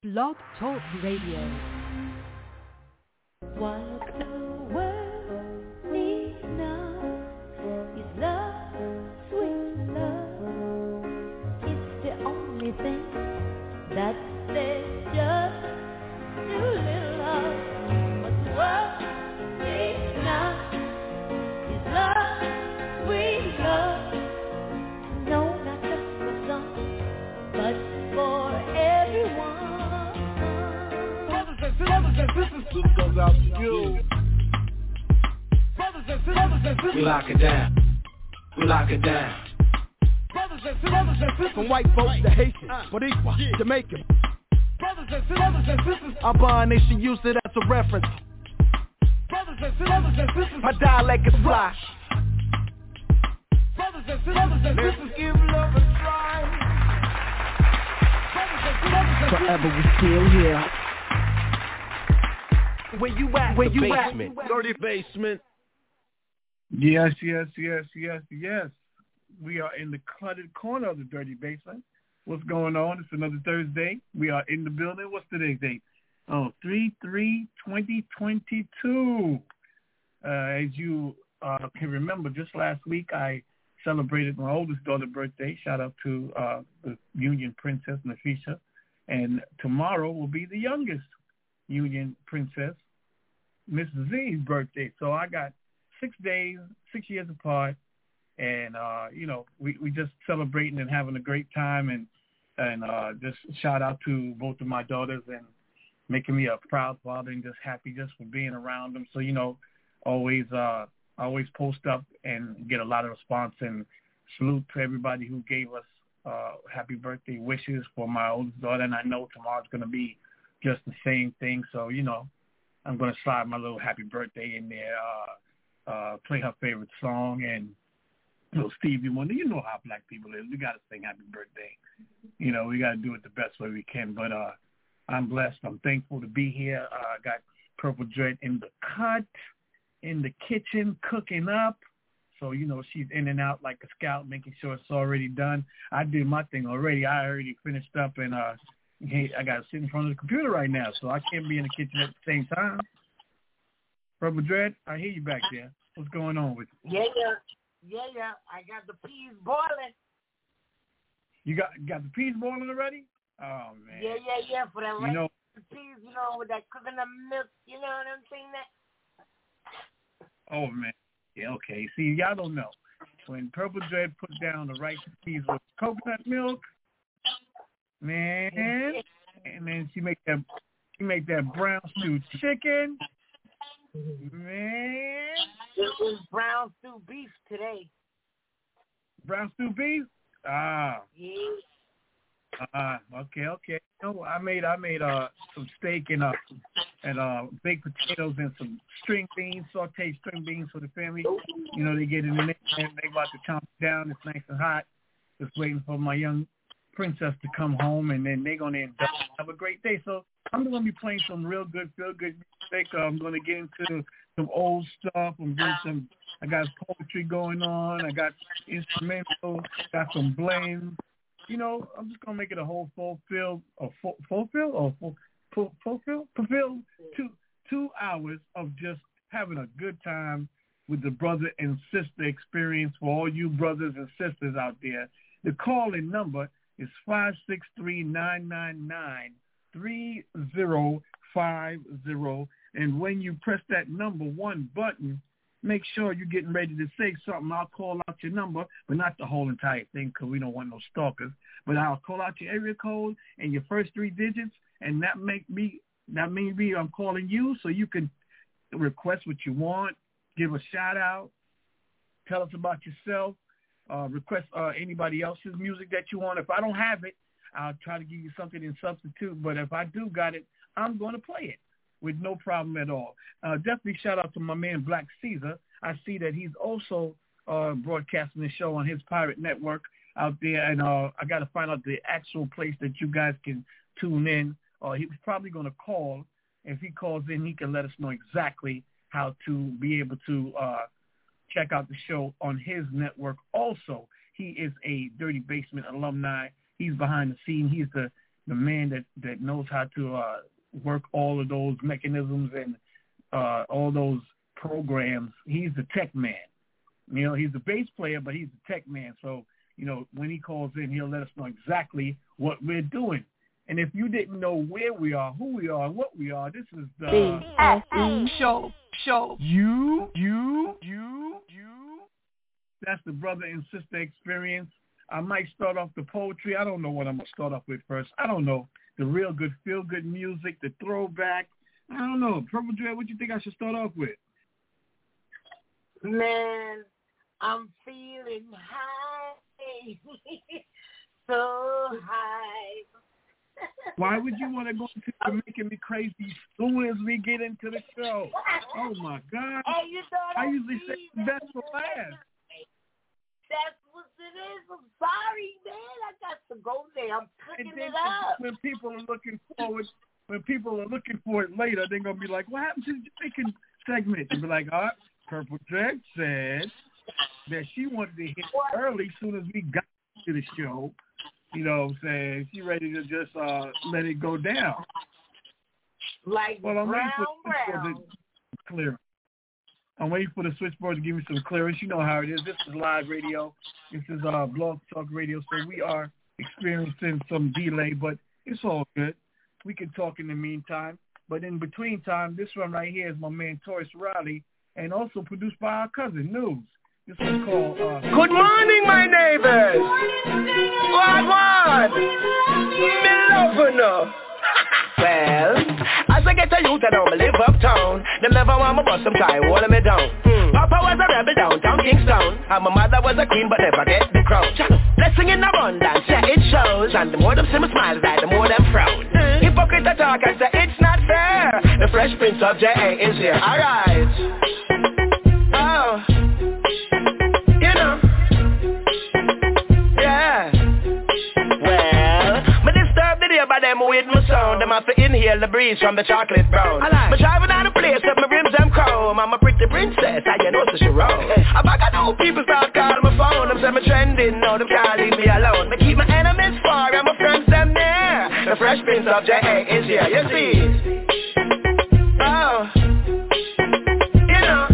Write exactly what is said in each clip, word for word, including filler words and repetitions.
Blog Talk Radio. What the world needs now is love, sweet love. It's the only thing that says just too little love. What the world needs now is love, sweet love. No, not just for some, but for everyone. Brothers and sisters, this goes out to you. Brothers and sisters, we lock it down. We lock it down. Brothers and sisters, from white folks to Haitians, Boricua, Jamaican. Brothers and sisters, our bond nation used it as a reference. Brothers and sisters, my dialect is fly. Brothers and sisters, let's give love a try. Forever we still here. Where you at? Where the you basement. at? Dirty basement. Yes, yes, yes, yes, yes. We are in the cluttered corner of the dirty basement. What's going on? It's another Thursday. We are in the building. What's today's date? Oh, three three twenty twenty-two. Uh, as you uh, can remember, just last week I celebrated my oldest daughter's birthday. Shout out to uh, the Union Princess, Nafisha. And tomorrow will be the youngest Union Princess, Miss Z's birthday. So I got six days, six years apart, and uh, you know, we, we just celebrating and having a great time, and and uh, just shout out to both of my daughters and making me a proud father and just happy just for being around them. So you know, always uh, always post up and get a lot of response, and salute to everybody who gave us uh, happy birthday wishes for my oldest daughter. And I know tomorrow's going to be just the same thing. So, you know, I'm going to slide my little happy birthday in there, uh, uh, play her favorite song. And, you know, Stevie Wonder, you know how black people is. We got to sing happy birthday. You know, we got to do it the best way we can. But uh, I'm blessed. I'm thankful to be here. I uh, got Purple Dread in the cut, in the kitchen, cooking up. So, you know, she's in and out like a scout, making sure it's already done. I did my thing already. I already finished up, and uh, I got to sit in front of the computer right now, so I can't be in the kitchen at the same time. Purple Dread, I hear you back there. What's going on with you? Yeah, yeah. Yeah, yeah. I got the peas boiling. You got got the peas boiling already? Oh, man. Yeah, yeah, yeah. For that you know, peas, you know, with that cooking the milk, you know what I'm saying? That. Oh, man. Yeah, okay. See, y'all don't know. When Purple Dread put down the rice and peas with coconut milk, man, and then she make that she make that brown stew chicken, man. It was brown stew beef today. Brown stew beef? Ah. Yeah. Ah, okay, okay. No, I made I made uh some steak and uh and uh baked potatoes and some string beans, sauteed string beans for the family. You know, they get it in there and they about to chomp it down. It's nice and hot. Just waiting for my young princess to come home, and then they're gonna indulge, have a great day. So I'm gonna be playing some real good, feel good music. Uh, I'm gonna get into some old stuff. I'm doing some. I got poetry going on. I got instrumental. Got some blends. You know, I'm just gonna make it a whole fulfill, a full, fulfill, or full, full, fulfill, fulfill two two hours of just having a good time with the brother and sister experience for all you brothers and sisters out there. The call-in number is five six three, nine nine nine, three zero five zero. And when you press that number one button, make sure you're getting ready to say something. I'll call out your number, but not the whole entire thing because we don't want no stalkers. But I'll call out your area code and your first three digits, and that make me that may be I'm calling you so you can request what you want, give a shout-out, tell us about yourself, uh, request uh, anybody else's music that you want. If I don't have it, I'll try to give you something in substitute. But if I do got it, I'm going to play it with no problem at all. Uh, definitely shout out to my man Black Caesar. I see that he's also uh, broadcasting the show on his pirate network out there, and uh, I got to find out the actual place that you guys can tune in. Uh, he was probably going to call. If he calls in, he can let us know exactly how to be able to uh, check out the show on his network. Also, he is a Dirty Basement alumni. He's behind the scene. He's the the man that, that knows how to uh, work all of those mechanisms and uh, all those programs. He's the tech man. You know, he's the bass player, but he's the tech man. So, you know, when he calls in, he'll let us know exactly what we're doing. And if you didn't know where we are, who we are, what we are, this is the B S E show. Show. You, you, you, you. That's the brother and sister experience. I might start off the poetry. I don't know what I'm going to start off with first. I don't know. The real good, feel-good music, the throwback. I don't know. Purple Dread, what do you think I should start off with? Man, I'm feeling high. So high. Why would you want to go into the making me crazy as soon as we get into the show? Oh, my God. Hey, you know I usually say the best for last. That's what it is. I'm sorry, man. I got to go there. I'm cooking it up. When people are looking forward, when people are looking for it later, they're going to be like, what happened to the Jamaican segment? They'll be like, all right, Purple Dread said that she wanted to hit early as soon as we got to the show. You know what I'm saying? She ready to just uh, let it go down. Like well, I'm brown, waiting for the brown. to clear. I'm waiting for the switchboard to give me some clearance. You know how it is. This is live radio. This is uh, Blog Talk Radio. So we are experiencing some delay, but it's all good. We can talk in the meantime. But in between time, this one right here is my man Taurus Riley, and also produced by our cousin News. This one's called uh, Good morning, my neighbors. What, what? Me love enough. Well, as I get a youth, I don't live uptown. Them never want me bust some tie, holding me down. Mm. Papa was a rebel downtown Kingston, and my mother was a queen, but never get the crown. Blessing in abundance, yeah, it shows. And the more them see me smile, the more them frown. Mm. Hypocrite talk and say it's not fair. The Fresh Prince of J A is here. Alright. Oh. You know. Yeah. Well, me disturb the day by them with my sound. Them have to inhale the breeze from the chocolate brown. Like. Me driving out the place with my rims them chrome. I'm a pretty princess, I you know so she wrong. I back I know people start calling my phone. Them say me trending, no them can't leave me alone. Me keep my enemies far and my friends them near. The Fresh Prince of J A is here, you see. Oh. You know.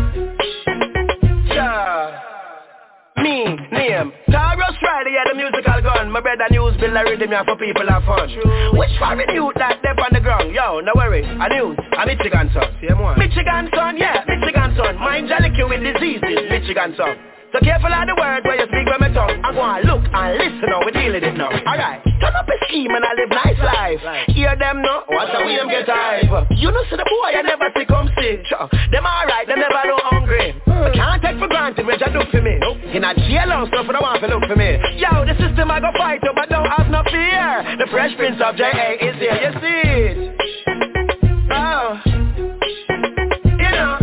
Sure. Me, name Taurus Riley, yeah, the musical gun. My brother News build a rhythm here for people have fun. True. Which foreign youth that step on the ground? Yo, no worry, a News, a Michigan son. Michigan son, yeah, Michigan son. Mind jolly with diseases, Michigan son. So careful of the word where you speak with my tongue. I go and look and listen now, we deal with it now. Alright, turn up a scheme and I live nice life. Right. Hear them now, what a way them get hype. You know see the boy I never see come sick. Them alright, them never no hungry. I can't take for granted what you do for me. Nope. In a jail house, stuff I don't want to look for me. Yo, the system I go fight you, but don't have no fear. The Fresh Prince of J A is here, you see it. Oh. You know.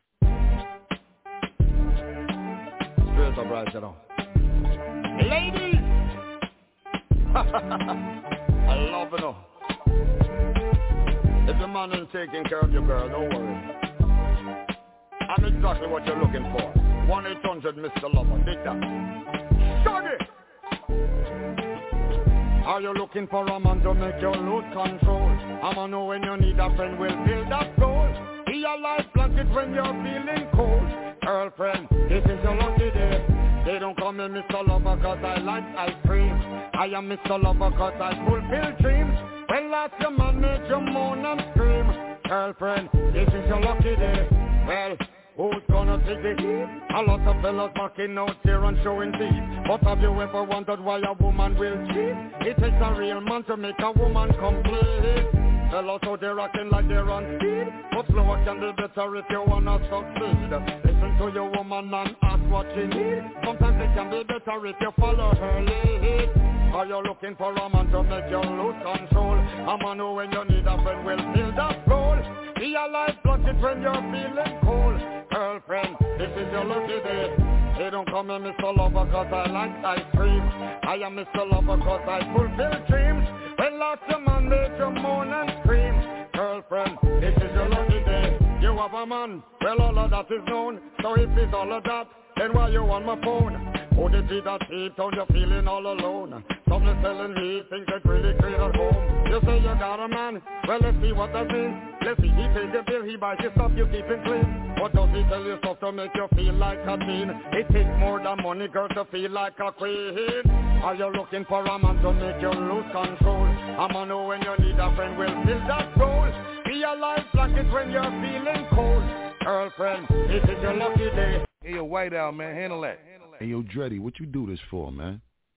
Right, you know. Ladies, I love you know. If the man is taking care of your girl, don't worry. I'm exactly what you're looking for. one eight hundred Mister Lover, dig that. Shaggy! Are you looking for a man to make you lose control? I'ma know when you need a friend, we'll build that goal. Be a life blanket when you're feeling cold. Girlfriend, this is your lucky day. They don't call me Mister Lover cause I like ice cream. I am Mister Lover cause I fulfill dreams. When last your man made you moan and scream. Girlfriend, this is your lucky day. Well, who's gonna take the heat? A lot of fellas backing out here and showing teeth. But have you ever wondered why a woman will cheat? It takes a real man to make a woman complete. Fellas out there acting like they're on speed. But slower can be better if you wanna succeed. Listen to your woman and ask what she needs. Sometimes it can be better if you follow her lead. Are you looking for a man to make you lose control? A man who when you need a friend will build that goal. Be a life blanket when you're feeling cold. Girlfriend, this is your lucky day. They don't call me Mister Lover cause I like ice cream. I am Mister Lover cause I fulfill dreams. When last your man made you moan and scream. Girlfriend, this is your lucky day. You have a man, well all of that is known. So if it's all of that, then why you on my phone? Oh, the tea that deep down you're feeling all alone. Someone's telling me things that really great at home. You say you got a man, well let's see what that means. Let's see, he pays the bill, he buys your stuff, you keep it clean. Or does he tell you stuff to make you feel like a teen? It takes more than money, girl, to feel like a queen. Are you looking for a man to make you lose control? A man who when you need a friend will fill that role. Be a life blanket when you're feeling cold. Girlfriend, it is your lucky day. Hey, yo, White Owl, man, handle that. Hey, yo, Dreddy, what you do this for, man?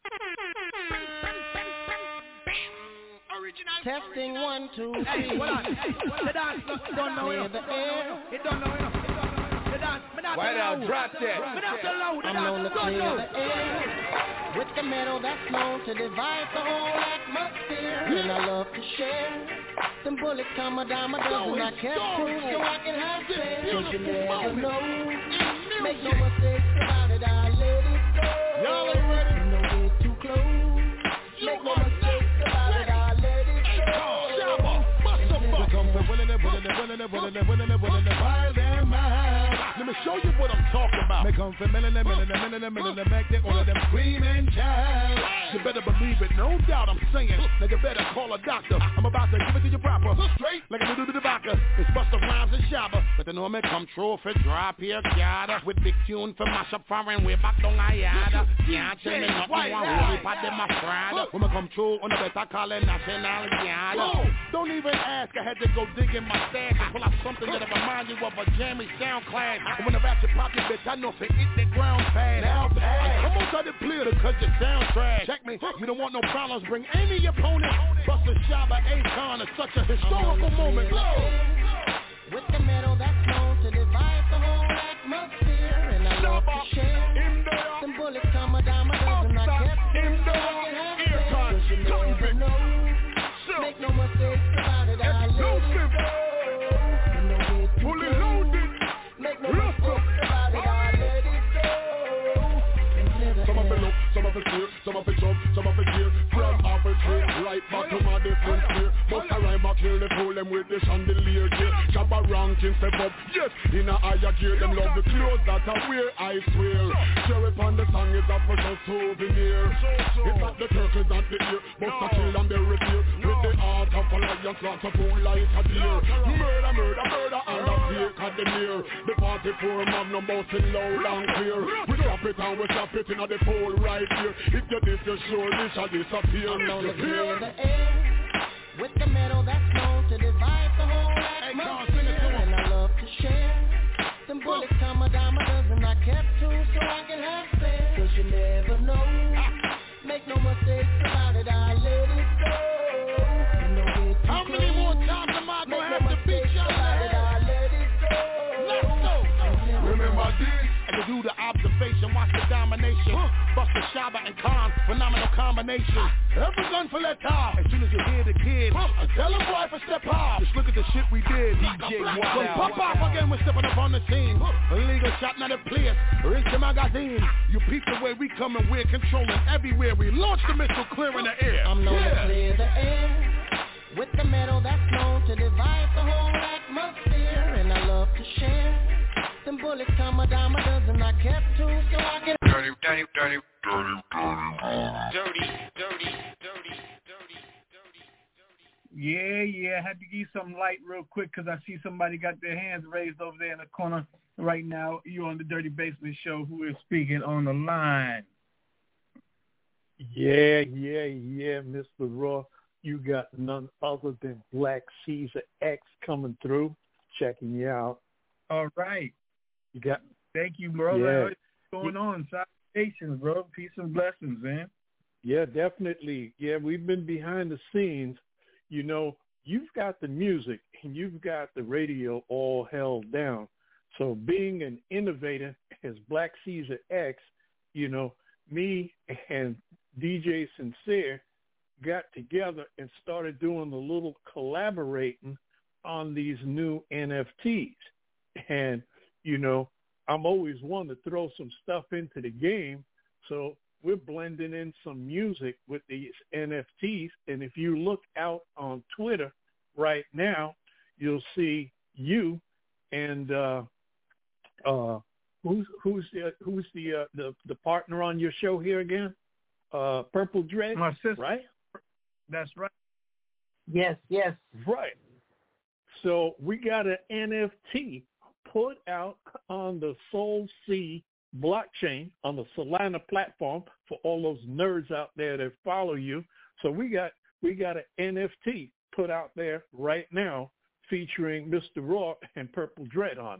Testing one, two, three. Hey, hold on. Hey, the dance don't know it. It don't know it. The dance, me not White Owl, drop that. Me not so loud. I'm known to clear the air with the metal that's known to divide the whole atmosphere. And I love to share. Them bullets come a dime a dozen. I kept proof so I can have faith. Cause you never know. Make no mistakes about it. I let it go. Y'all ain't ready. You know we're too close. Make no mistakes about it. I let it go. We come to willing it, willing it, willing it, willing it, willing it, willing it, while they're mad. Let me show you what I'm talking about. They come for milling it, milling it, milling it, milling it, make it all of them screaming child. You better believe it, no doubt I'm saying. Nigga better call a doctor. I'm about to give it to you proper. Straight like a little bit of vodka. It's Busta Rhymes and Shabba. But the normal come true for drop here, yada. With big tune for mash up foreign way back down I yada. Can't tell me nothing one really bad in my stride. When I come true on the better call it national yada. Don't even ask, I had to go dig in my stash and pull out something that'll remind you of a jammy sound class. And when I rap your pocket, bitch, I know if it hit the ground fast. Now pass. Come on, try to clear to cut your sound trash. Check me, you don't want no problems, bring any opponent. Busta Shabba, Akon, it's such a historical moment. With the metal that's known to divide the whole atmosphere. And I love to share. Them bullets come a dime a dozen. I kept in the air. Cause you never know. Make no mistakes about it. I let it go. You know we're too close. Make no mistakes about it. I let it go. Some of it look, some of it fear, some of it jump, some of it fear. From off a tree, right back to my different fear. But I rhyme back here, they pull them with the chandelier gear. Shabba ranking step up, yes, in a higher gear. Them love the clothes that I wear, I swear. Share it on the song is a precious souvenir. It's not the turtles and the ear, but the kill and the repair. With the heart of a lion, slot of full light a deer. Murder, murder, murder, and a fake at the near. The forty-four magnum bouncing loud and clear. We drop it and we drop it in the pole right here. If you this, you surely shall disappear. I'm known to clear the air with the metal that's known to divide the whole atmosphere. And I love to share. Them bullets come a dime a dozen. I kept two so I can have fair. Cause you never know. Make no mistakes about it. I let it go. You know we're too How many more times am I gonna have to beat you on the head? Let's go. Remember this. And to do the observation, watch the domination. Busta Shabba and Khan, phenomenal combination. Every gun for that time. As soon as you hear the kid, I tell him boy for step high. Just look at the shit we did. D J Wild Pop off again, we're stepping up on the scene. Illegal shot, not a place. Rinse the magazine. You peep the way we come and we're controlling everywhere. We launch the missile clear in the air. I'm known to clear the air with the metal that's known to divide the whole atmosphere. And I love to share. Them bullets come a dime a dozen. I kept two so I can dirty, dirty, dirty, dirty, dirty, dirty, dirty, dirty, dirty, dirty. Yeah, yeah. I had to give some light real quick because I see somebody got their hands raised over there in the corner right now. You're on the Dirty Basement Show. Who is speaking on the line? Yeah, yeah, yeah, Mister Raw. You got none other than Black Caesar X coming through, checking you out. All right. You got. Thank you, bro. Yeah. What's going on? Salutations, bro. Peace and blessings, man. Yeah, definitely. Yeah, we've been behind the scenes. You know, you've got the music and you've got the radio all held down. So being an innovator as Black Caesar X, you know, me and D J Sincere got together and started doing a little collaborating on these new N F Ts. And, you know, I'm always one to throw some stuff into the game. So we're blending in some music with these N F Ts. And if you look out on Twitter right now, you'll see you and uh, uh, who's who's the who's the uh, the the partner on your show here again? Uh, Purple Dread, my sister, right? That's right. Yes, yes. Right. So we got an N F T put out on the Soul Sea blockchain on the Solana platform for all those nerds out there that follow you. So we got we got an N F T put out there right now featuring Mister Raw and Purple Dread on it.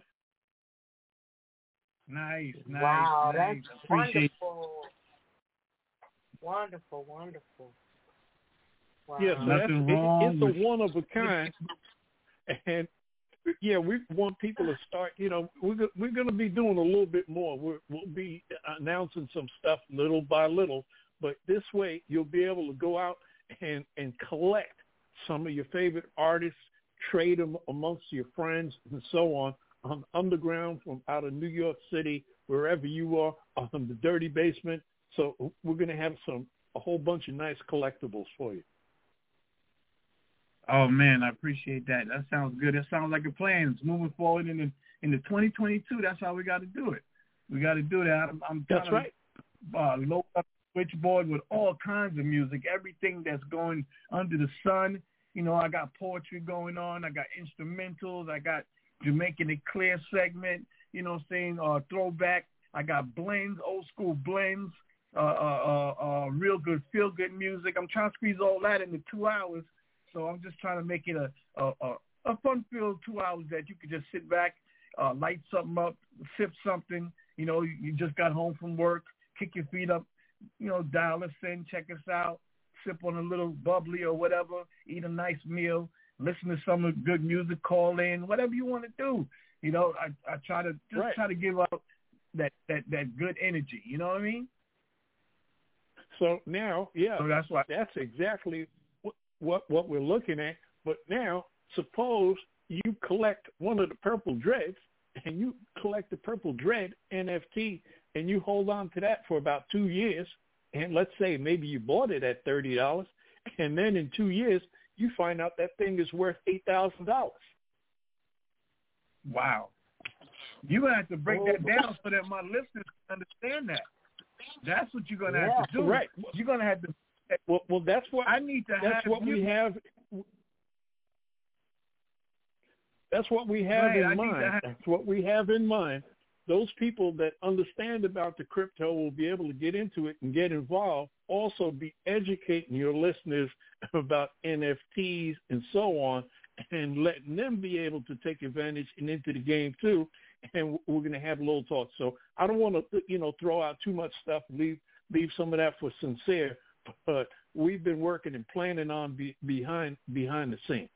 Nice, nice. Wow, nice. that's Appreciate wonderful. Wonderful, wonderful. Wow. Yeah, so that's, Nothing it, wrong it's a with- one of a kind. And yeah, we want people to start, you know, we're, go- we're going to be doing a little bit more. We're, we'll be announcing some stuff little by little, but this way you'll be able to go out and, and collect some of your favorite artists, trade them amongst your friends and so on, on underground from out of New York City, wherever you are, on the Dirty Basement. So we're going to have some a whole bunch of nice collectibles for you. Oh man, I appreciate that. That sounds good. That sounds like a plan. It's moving forward in the in the twenty twenty-two. That's how we got to do it. We got to do that. I'm, I'm That's trying right. to uh, load up the switchboard with all kinds of music, everything that's going under the sun. You know, I got poetry going on. I got instrumentals. I got Jamaican and Clear segment. You know, what I'm saying uh, throwback. I got blends, old school blends. Uh, uh, uh, uh, real good, feel good music. I'm trying to squeeze all that into two hours. So I'm just trying to make it a a, a, a fun-filled two hours that you could just sit back, uh, light something up, sip something. You know, you, you just got home from work, kick your feet up, you know, dial us in, check us out, sip on a little bubbly or whatever, eat a nice meal, listen to some good music, call in, whatever you want to do. You know, I, I try to just Right. try to give out that, that, that good energy. You know what I mean? So now, yeah, So that's why. that's exactly what, what what we're looking at. But now, suppose you collect one of the Purple Dreads, and you collect the Purple Dread N F T, and you hold on to that for about two years. And let's say maybe you bought it at thirty dollars, and then in two years you find out that thing is worth eight thousand dollars. Wow. You're going to have to break that down so that my listeners can understand that. That's what you're going to Yeah, have to do. right. You're going to have to. Well, well, that's what I need to that's have. what you, we have. That's what we have Right, I in need to mind. have- That's what we have in mind. Those people that understand about the crypto will be able to get into it and get involved. Also, be educating your listeners about N F Ts and so on, and letting them be able to take advantage and into the game too. And we're going to have a little talk. So I don't want to, you know, throw out too much stuff. Leave leave some of that for Sincere. But we've been working and planning on be, behind behind the scenes.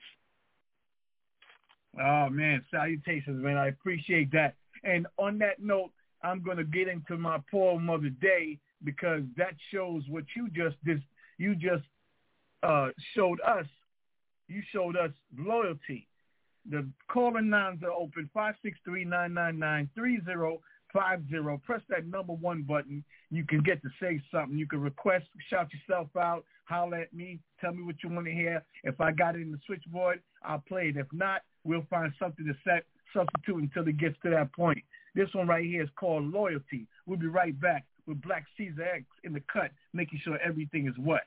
Oh man, salutations, man. I appreciate that. And on that note, I'm going to get into my poem of the day, because that shows what you just did. You just uh, showed us. You showed us loyalty. The calling lines are open, five six three, nine nine nine, three zero five zero. Press that number one button. You can get to say something. You can request, shout yourself out, holler at me, tell me what you want to hear. If I got it in the switchboard, I'll play it. If not, we'll find something to set, substitute until it gets to that point. This one right here is called Loyalty. We'll be right back with Black Caesar X in the cut, making sure everything is what?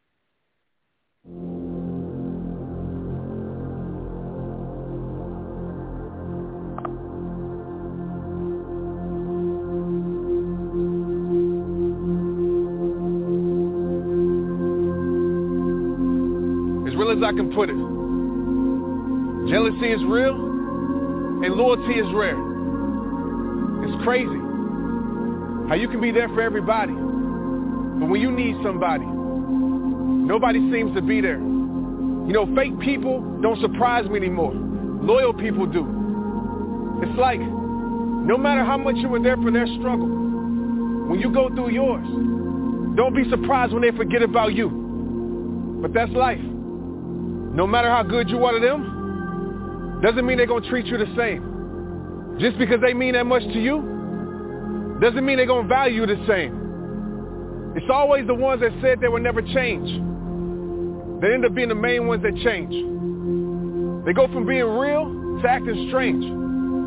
As I can put it. Jealousy is real and loyalty is rare. It's crazy how you can be there for everybody, but when you need somebody, nobody seems to be there. You know, fake people don't surprise me anymore. Loyal people do. It's like, no matter how much you were there for their struggle, when you go through yours, don't be surprised when they forget about you. But that's life. No matter how good you are to them, doesn't mean they're going to treat you the same. Just because they mean that much to you, doesn't mean they're going to value you the same. It's always the ones that said they would never change that end up being the main ones that change. They go from being real to acting strange.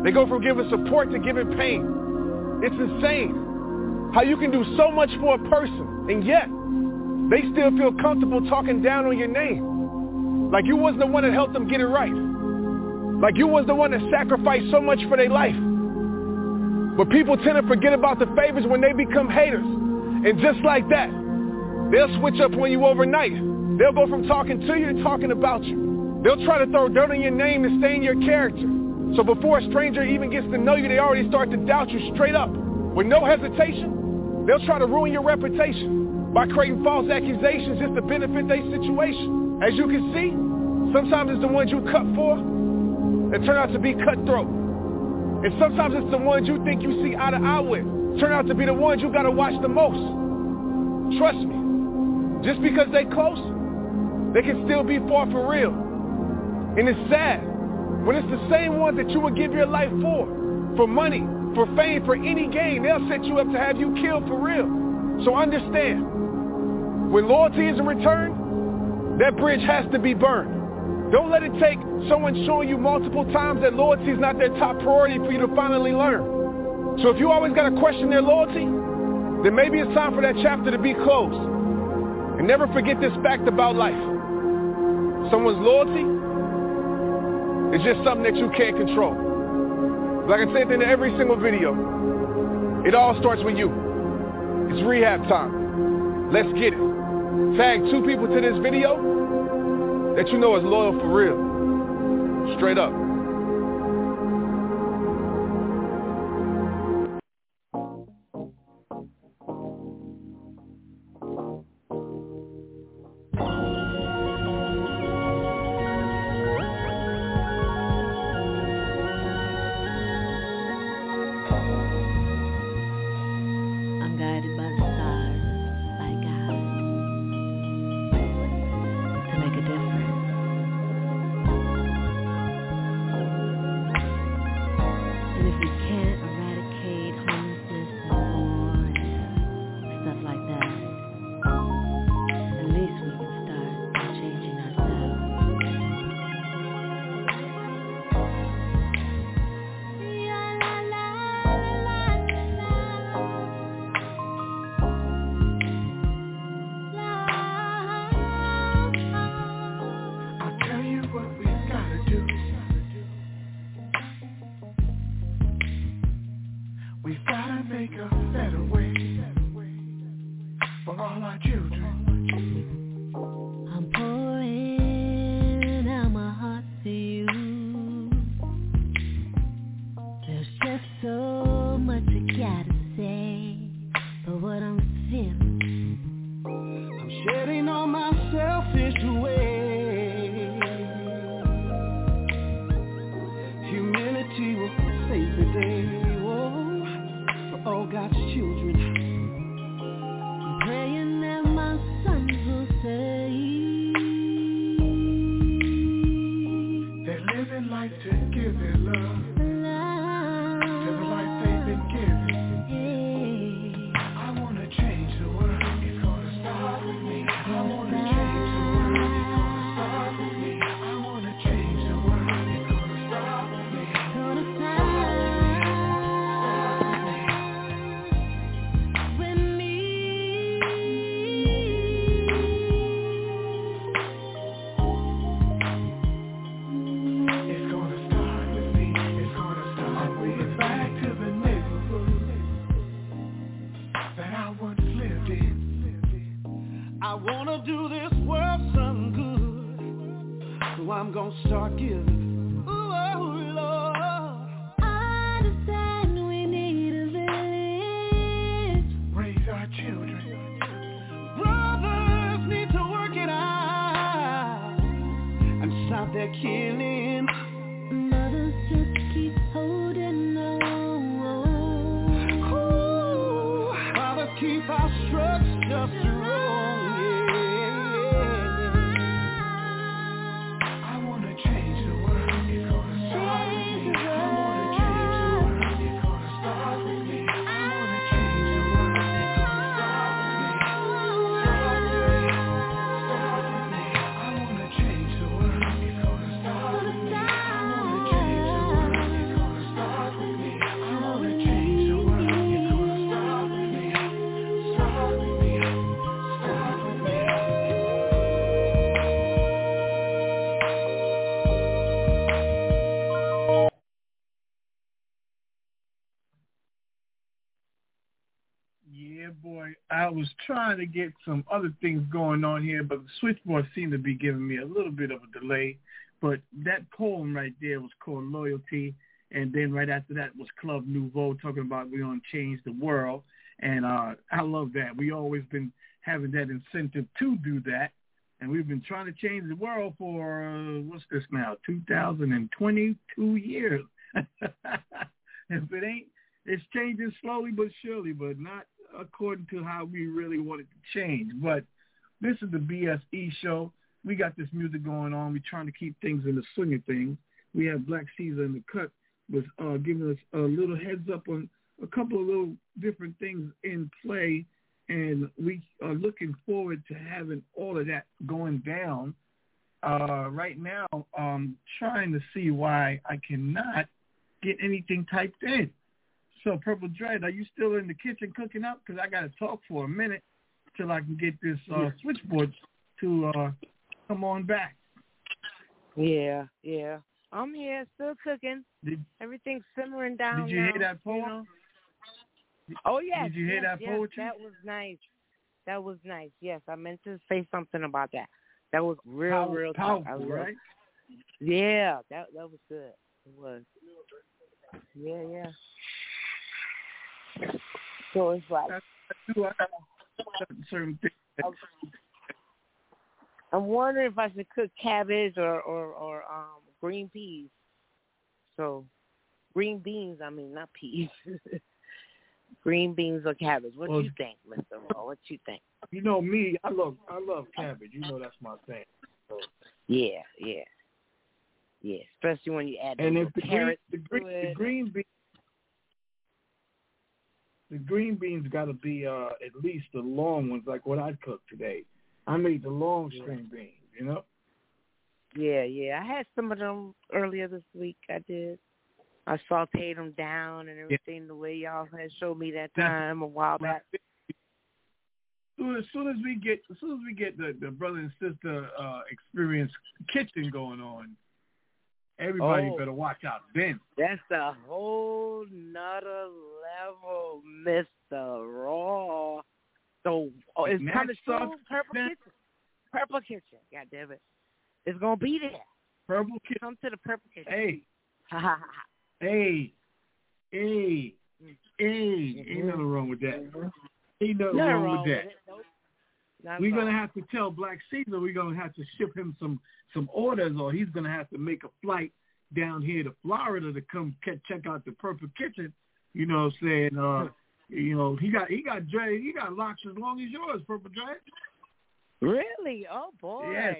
They go from giving support to giving pain. It's insane how you can do so much for a person, and yet they still feel comfortable talking down on your name. Like you wasn't the one that helped them get it right. Like you was the one that sacrificed so much for their life. But people tend to forget about the favors when they become haters. And just like that, they'll switch up on you overnight. They'll go from talking to you to talking about you. They'll try to throw dirt on your name to stain your character. So before a stranger even gets to know you, they already start to doubt you straight up. With no hesitation, they'll try to ruin your reputation by creating false accusations just to benefit their situation. As you can see, sometimes it's the ones you cut for that turn out to be cutthroat. And sometimes it's the ones you think you see eye to eye with turn out to be the ones you gotta watch the most. Trust me, just because they close, they can still be far for real. And it's sad when it's the same ones that you would give your life for, for money, for fame, for any gain. They'll set you up to have you killed for real. So understand, when loyalty isn't returned, that bridge has to be burned. Don't let it take someone showing you multiple times that loyalty is not their top priority for you to finally learn. So if you always got to question their loyalty, then maybe it's time for that chapter to be closed. And never forget this fact about life. Someone's loyalty is just something that you can't control. Like I said in every single video, it all starts with you. It's rehab time. Let's get it. Tag two people to this video that you know is loyal for real. Straight up. I was trying to get some other things going on here, but the switchboard seemed to be giving me a little bit of a delay. But that poem right there was called Loyalty, and then right after that was Club Nouveau talking about we're going to change the world. And uh, I love that. We always been having that incentive to do that, and we've been trying to change the world for, uh, what's this now, two thousand twenty-two years. If it ain't, it's changing slowly but surely, but not according to how we really want it to change. But this is the B S E show. We got this music going on. We're trying to keep things in the swing of things. We have Black Caesar in the cut was uh, giving us a little heads up on a couple of little different things in play, and we are looking forward to having all of that going down. Uh, right now, um, trying to see why I cannot get anything typed in. So, Purple Dread, are you still in the kitchen cooking up? Because I got to talk for a minute till I can get this uh, switchboard to uh, come on back. Yeah, yeah. I'm here, still cooking. Did, Everything's simmering down Did you now. hear that poem? Oh, yes. Did you hear yes, that yes, poetry? That was nice. That was nice. Yes, I meant to say something about that. That was real, Power, real powerful, tough. right? Yeah, that that was good. It was. Yeah, yeah. So it's like certain things. I'm wondering if I should cook cabbage or or, or um green peas. So green beans, I mean not peas. Green beans or cabbage. What do well, you think, Mister Raw? What you think? You know me, I love I love cabbage. You know that's my thing. So. Yeah, yeah. Yeah, especially when you add and the if the carrots green, the to green, it. the green beans, the green beans got to be uh, at least the long ones, like what I cooked today. I made the long string beans, you know. Yeah, yeah. I had some of them earlier this week. I did. I sauteed them down and everything yeah. the way y'all had showed me that time a while back. So as soon as we get, as soon as we get the, the brother and sister uh, experience kitchen going on, everybody oh, better watch out then. That's a whole nother level, Mister Raw. So oh, it's coming soon. Purple Kitchen. Purple Kitchen. God damn it. It's gonna be there. Purple Kitchen. Come to the Purple Kitchen. Hey. hey. Hey. Hey. Mm-hmm. Ain't nothing wrong with that. Mm-hmm. Ain't nothing, nothing wrong, wrong with that. With nope. We're gonna have to tell Black Caesar we're gonna have to ship him some some orders, or he's gonna have to make a flight down here to Florida to come check out the Purple Kitchen. You know what I'm saying? Uh, you know, he got he got Dre, he got locks as long as yours, Purple Dre. Really? Oh boy. Yes.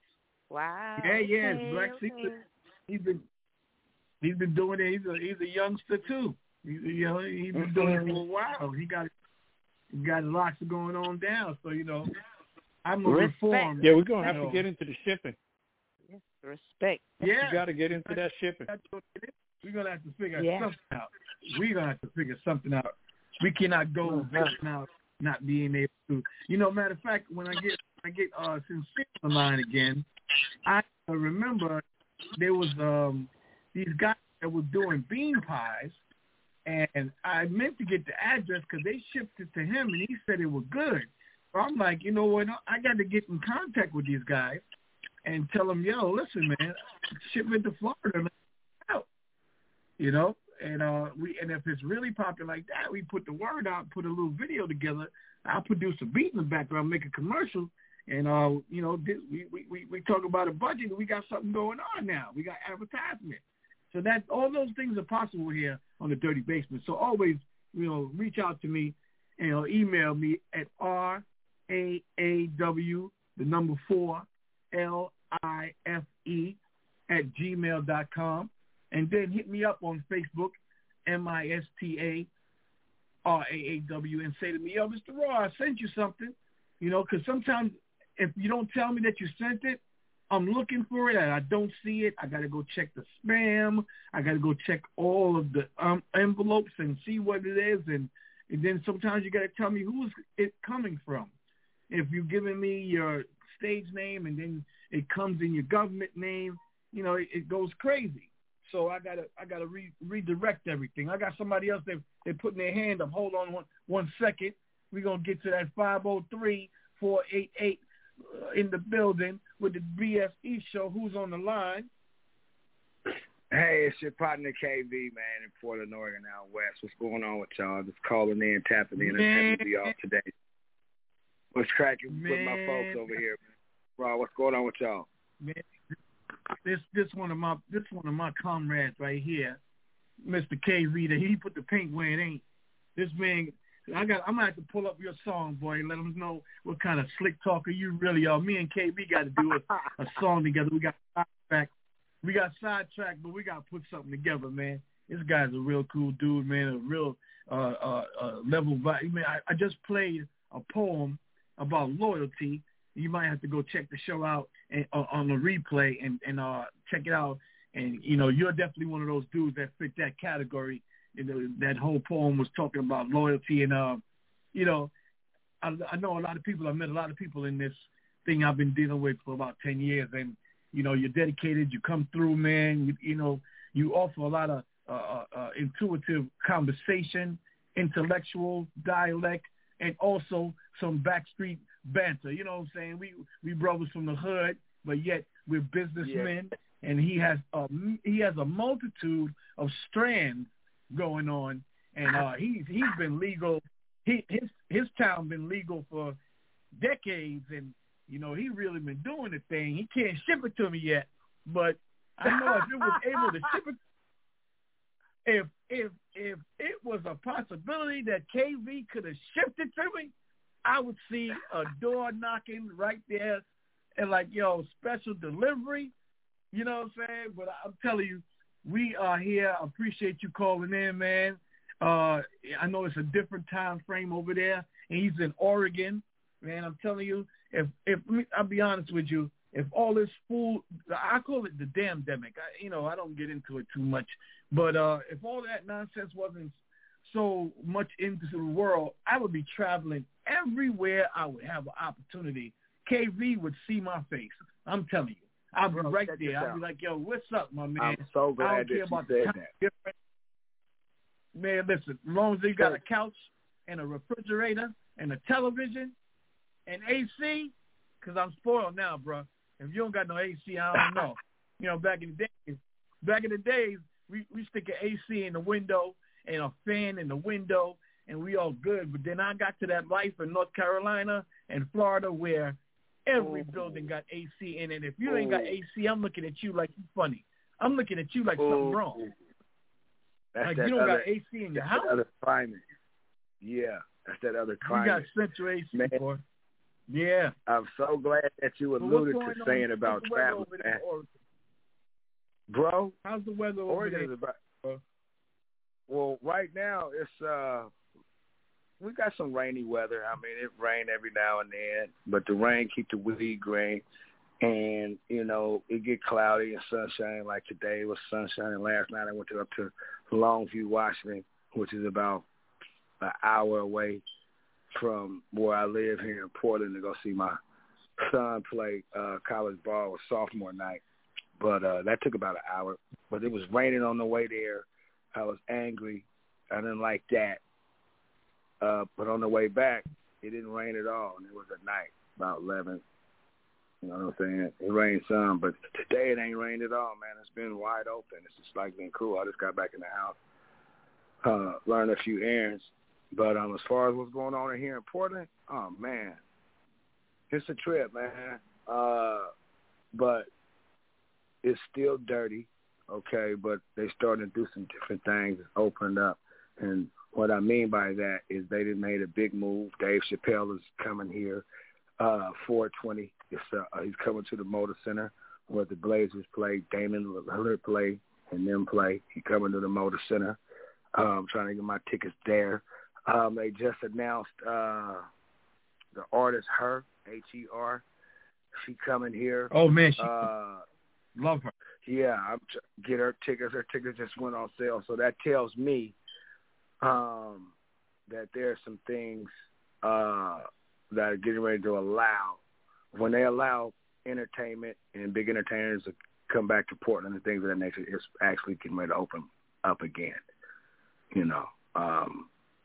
Wow. Yeah, yes. Okay, Black okay. Caesar. He's been he's been doing it. He's a he's a youngster too. He's you know he's been mm-hmm. doing it for a while. He got he got lots of going on down. So you know, I'm a reform. Yeah, we're gonna have you to know. get into the shipping. Yes, respect. Yeah, you got to get into that shipping. We're gonna have to figure yeah. something out. We're gonna have to figure something out. We cannot go now not being able to. You know, matter of fact, when I get I get uh Sincere on the line again, I remember there was um these guys that were doing bean pies, and I meant to get the address because they shipped it to him, and he said it was good. So I'm like, you know what? I got to get in contact with these guys and tell them, yo, listen, man, ship it to Florida, out. You know, and uh, we and if it's really popular like that, we put the word out, put a little video together. I'll produce a beat in the background, make a commercial, and uh, you know, this, we, we we talk about a budget, and we got something going on now. We got advertisement, so that all those things are possible here on the Dirty Basement. So always, you know, reach out to me, and you know, email me at r a a w the number four l i f e at gmail dot com. And then hit me up on Facebook, M I S T A R A A W, and say to me, yo, Mister Raw, I sent you something. You know, because sometimes if you don't tell me that you sent it, I'm looking for it and I don't see it. I got to go check the spam. I got to go check all of the um, envelopes and see what it is. And, and then sometimes you got to tell me who's it coming from. If you're giving me your stage name and then it comes in your government name, you know, it, it goes crazy. So I gotta, I gotta re- redirect everything. I got somebody else that they putting their hand up. Hold on one, one second. We're going to get to that five oh three, four eight eight uh, in the building with the B S E show. Who's on the line? Hey, it's your partner K V, man, in Portland, Oregon, out west. What's going on with y'all? Just calling in, tapping in, and happy to be off today. What's cracking man. with my folks over here, man? Bro, what's going on with y'all? Man, this this one of my this one of my comrades right here, Mister K V. That he put the pink where it ain't. This man, I got. I'm gonna have to pull up your song, boy, and let them know what kind of slick talker you really are. Me and K V got to do a, a song together. We got sidetracked. We got sidetracked, but we got to put something together, man. This guy's a real cool dude, man. A real uh, uh, uh, level vibe. Man, I, I just played a poem about loyalty. You might have to go check the show out and, uh, on the replay and, and uh, check it out. And, you know, you're definitely one of those dudes that fit that category. You know, that whole poem was talking about loyalty. And, uh, you know, I, I know a lot of people. I met a lot of people in this thing I've been dealing with for about ten years. And, you know, you're dedicated. You come through, man. You, you know, you offer a lot of uh, uh, intuitive conversation, intellectual dialect, and also some backstreet banter. You know what I'm saying? We we brothers from the hood, but yet we're businessmen. Yeah. And he has a, he has a multitude of strands going on, and uh, he's he's been legal. He his his town been legal for decades, and you know he really been doing the thing. He can't ship it to me yet, but I know if it was able to ship it, if if if it was a possibility that K V could have shipped it to me, I would see a door knocking right there, and like yo special delivery. You know what I'm saying? But I'm telling you, we are here. I appreciate you calling in, man. Uh, I know it's a different time frame over there, and he's in Oregon, man. I'm telling you, if if I'll be honest with you, if all this fool, I call it the damn demic. I, you know, I don't get into it too much, but uh, if all that nonsense wasn't so much into the world, I would be traveling everywhere I would have an opportunity. K V would see my face. I'm telling you. I'll be right there. I'll be like, yo, what's up, my man? I'm so glad I don't that care you about said the that. different. Man, listen, as long as you got a couch and a refrigerator and a television and A C, because I'm spoiled now, bro. If you don't got no A C, I don't know. You know, back in the days, back in the days, we, we stick an A C in the window and a fan in the window, and we all good. But then I got to that life in North Carolina and Florida where every Ooh. building got A C in it. If you Ooh. ain't got A C, I'm looking at you like you funny. I'm looking at you like Ooh. something wrong. That's like that you don't other, got A C in your that's house. That other climate. Yeah, that's that other climate. You got central A C, man. Boy. Yeah. I'm so glad that you alluded to saying about traveling, man. Bro, how's the weather over Oregon there? Is about, bro? Well, right now it's uh. we got some rainy weather. I mean, it rained every now and then, but the rain keep the weed green. And, you know, it get cloudy and sunshine like today. It was sunshine. Last night I went to, up to Longview, Washington, which is about an hour away from where I live here in Portland to go see my son play uh, college ball with sophomore night. But uh, that took about an hour. But it was raining on the way there. I was angry. I didn't like that. Uh, but on the way back, it didn't rain at all, and it was at night, about eleven. You know what I'm saying? It rained some, but today it ain't rained at all, man. It's been wide open. It's just like been cool. I just got back in the house, uh, learned a few errands. But um, as far as what's going on in here in Portland, oh, man, it's a trip, man. Uh, but it's still dirty, okay, but they starting to do some different things. It's opened up, and what I mean by that is they done made a big move. Dave Chappelle is coming here, uh, four twenty. It's, uh, he's coming to the Motor Center where the Blazers play, Damon Lillard play, and them play. He's coming to the Motor Center. Uh, I'm trying to get my tickets there. Um, they just announced uh, the artist Her, H E R. She coming here. Oh, man. She, uh, love her. Yeah, I'm tr- get her tickets. Her tickets just went on sale. So that tells me um, that there are some things uh, that are getting ready to allow. When they allow entertainment and big entertainers to come back to Portland and things of that nature, it's actually getting ready to open up again. You know, um,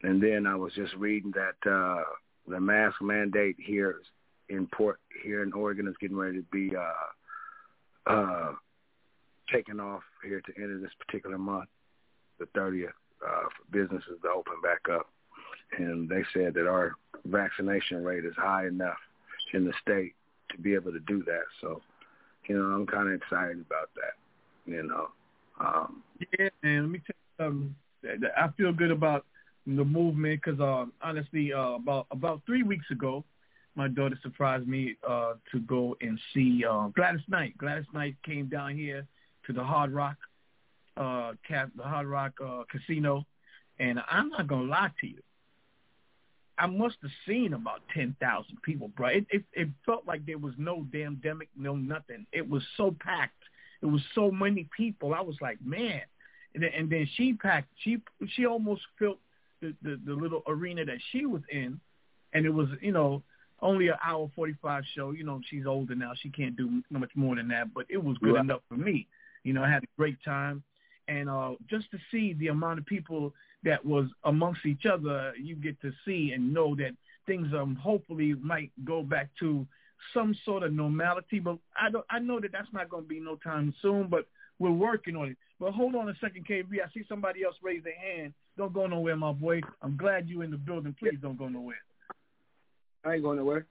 and then I was just reading that uh, the mask mandate here in Port here in Oregon is getting ready to be uh, uh, taken off here at the end of this particular month, the thirtieth, uh, for businesses to open back up. And they said that our vaccination rate is high enough in the state to be able to do that. So, you know, I'm kind of excited about that, you know. Um, yeah, man, let me tell you something. I feel good about the movement because, uh, honestly, uh, about about three weeks ago, my daughter surprised me uh, to go and see uh, Gladys Knight. Gladys Knight came down here to the Hard Rock, uh, cap, the Hard Rock uh, Casino, and I'm not gonna lie to you, I must have seen about ten thousand people, bro. It, it it felt like there was no damn demic, no nothing. It was so packed. It was so many people. I was like, man. And then, and then she packed. She she almost filled the, the, the little arena that she was in, and it was, you know, only an hour forty-five show. You know, she's older now. She can't do much more than that. But it was good right. enough for me. You know, I had a great time. And uh, just to see the amount of people that was amongst each other, you get to see and know that things um hopefully might go back to some sort of normality. But I don't, I know that that's not going to be no time soon, but we're working on it. But hold on a second, K B. I see somebody else raise their hand. Don't go nowhere, my boy. I'm glad you in the building. Please don't go nowhere. I ain't going nowhere.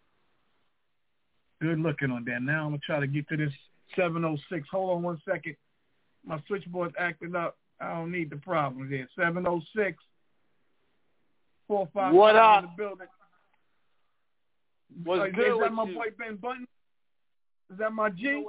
Good looking on that. Now I'm going to try to get to this seven oh six. Hold on one second. My switchboard's acting up. I don't need the problems here. seven oh six, four five What up? In the building. What's uh, good Is with that my you? boy Ben Button? Is that my G?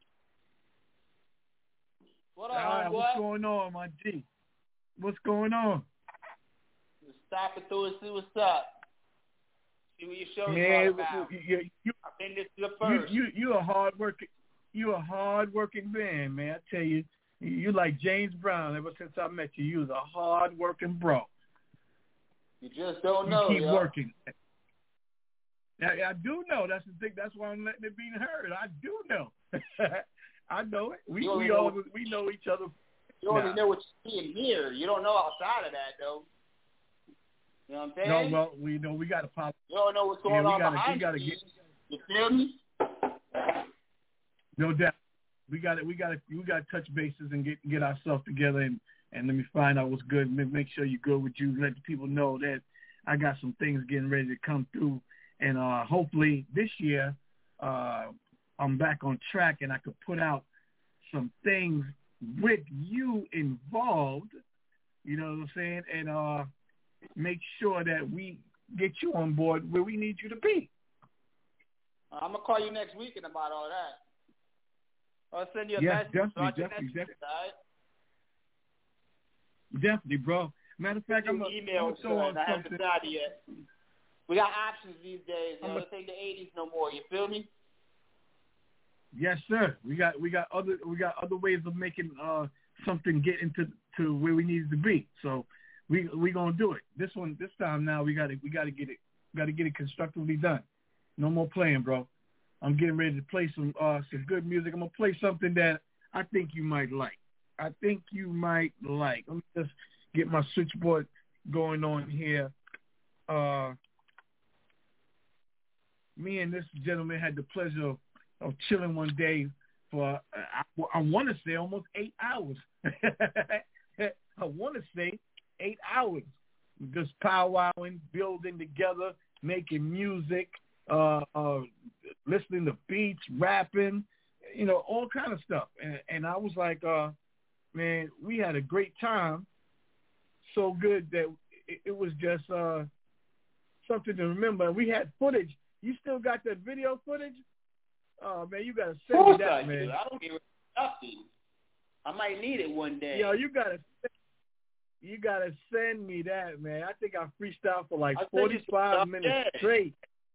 What up, right, boy? what's going on, my G? What's going on? Just stop it through and see what's up. See what your show's Man, all about. you, you, I think this is the first. you, you, you're a hard working, you're a hard working man, man. I tell you, you like James Brown. Ever since I met you, you was a hard working bro. You just don't you know. Keep yo. working. I, I do know. That's the thing. That's why I'm letting it be heard. I do know. I know it. We You we know, all we know each other. You only now. know what you see in here. You don't know outside of that, though. You know what I'm saying? No, well, we know we got to pop. You don't know what's going yeah, we on gotta, behind we gotta the get, scenes. You feel me? No doubt. We got to we got to we got to touch bases and get get ourselves together and, and let me find out what's good. Make sure you're good with you. Let the people know that I got some things getting ready to come through, and uh, hopefully this year uh, I'm back on track and I could put out some things with you involved. You know what I'm saying? And uh, make sure that we get you on board where we need you to be. I'm gonna call you next week and about all that. I'll send you a Yes, message. definitely, Start definitely, your definitely. message, all right? Definitely, bro. Matter of fact, I'm Send going me email, to throw on I haven't something. decided yet. We got options these days. You I'm know, a- this ain't the eighties no more. You feel me? Yes, sir. We got we got other we got other ways of making uh, something get into to where we need it to be. So we we gonna do it. This one this time now we gotta we gotta get it gotta get it constructively done. No more playing, bro. I'm getting ready to play some uh, some good music. I'm gonna play something that I think you might like. I think you might like. Let me just get my switchboard going on here. Uh, me and this gentleman had the pleasure of, of chilling one day for, uh, I, I want to say, almost eight hours. I want to say eight hours. Just powwowing, building together, making music, uh, uh, listening to beats, rapping, you know, all kind of stuff. And, and I was like, uh, man, we had a great time. So good that it, it was just uh, something to remember. We had footage. You still got that video footage? Oh, man, you got to send me that, I man. do. I don't give a nothing. I might need it one day. Yo, you got to you gotta send me that, man. I think I freestyled for like I'll send you some forty-five stuff, minutes yeah. straight.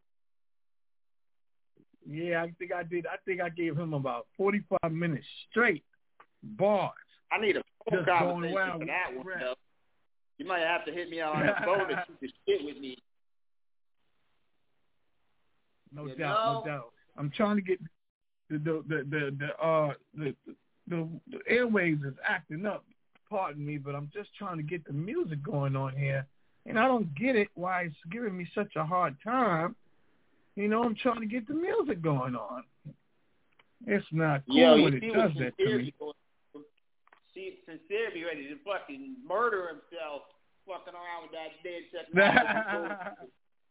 Yeah, I think I did. I think I gave him about forty-five minutes straight bars. I need a phone Just going conversation wild for that with one, rap. though. You might have to hit me out on the phone to shoot the shit with me. No You doubt, know? no doubt. I'm trying to get the the the the, the uh the, the the airwaves is acting up. Pardon me, but I'm just trying to get the music going on here. And I don't get it why it's giving me such a hard time. You know, I'm trying to get the music going on. It's not cool Yo, when it does that to me. See, Sincere be ready to fucking murder himself fucking around with that dead technology.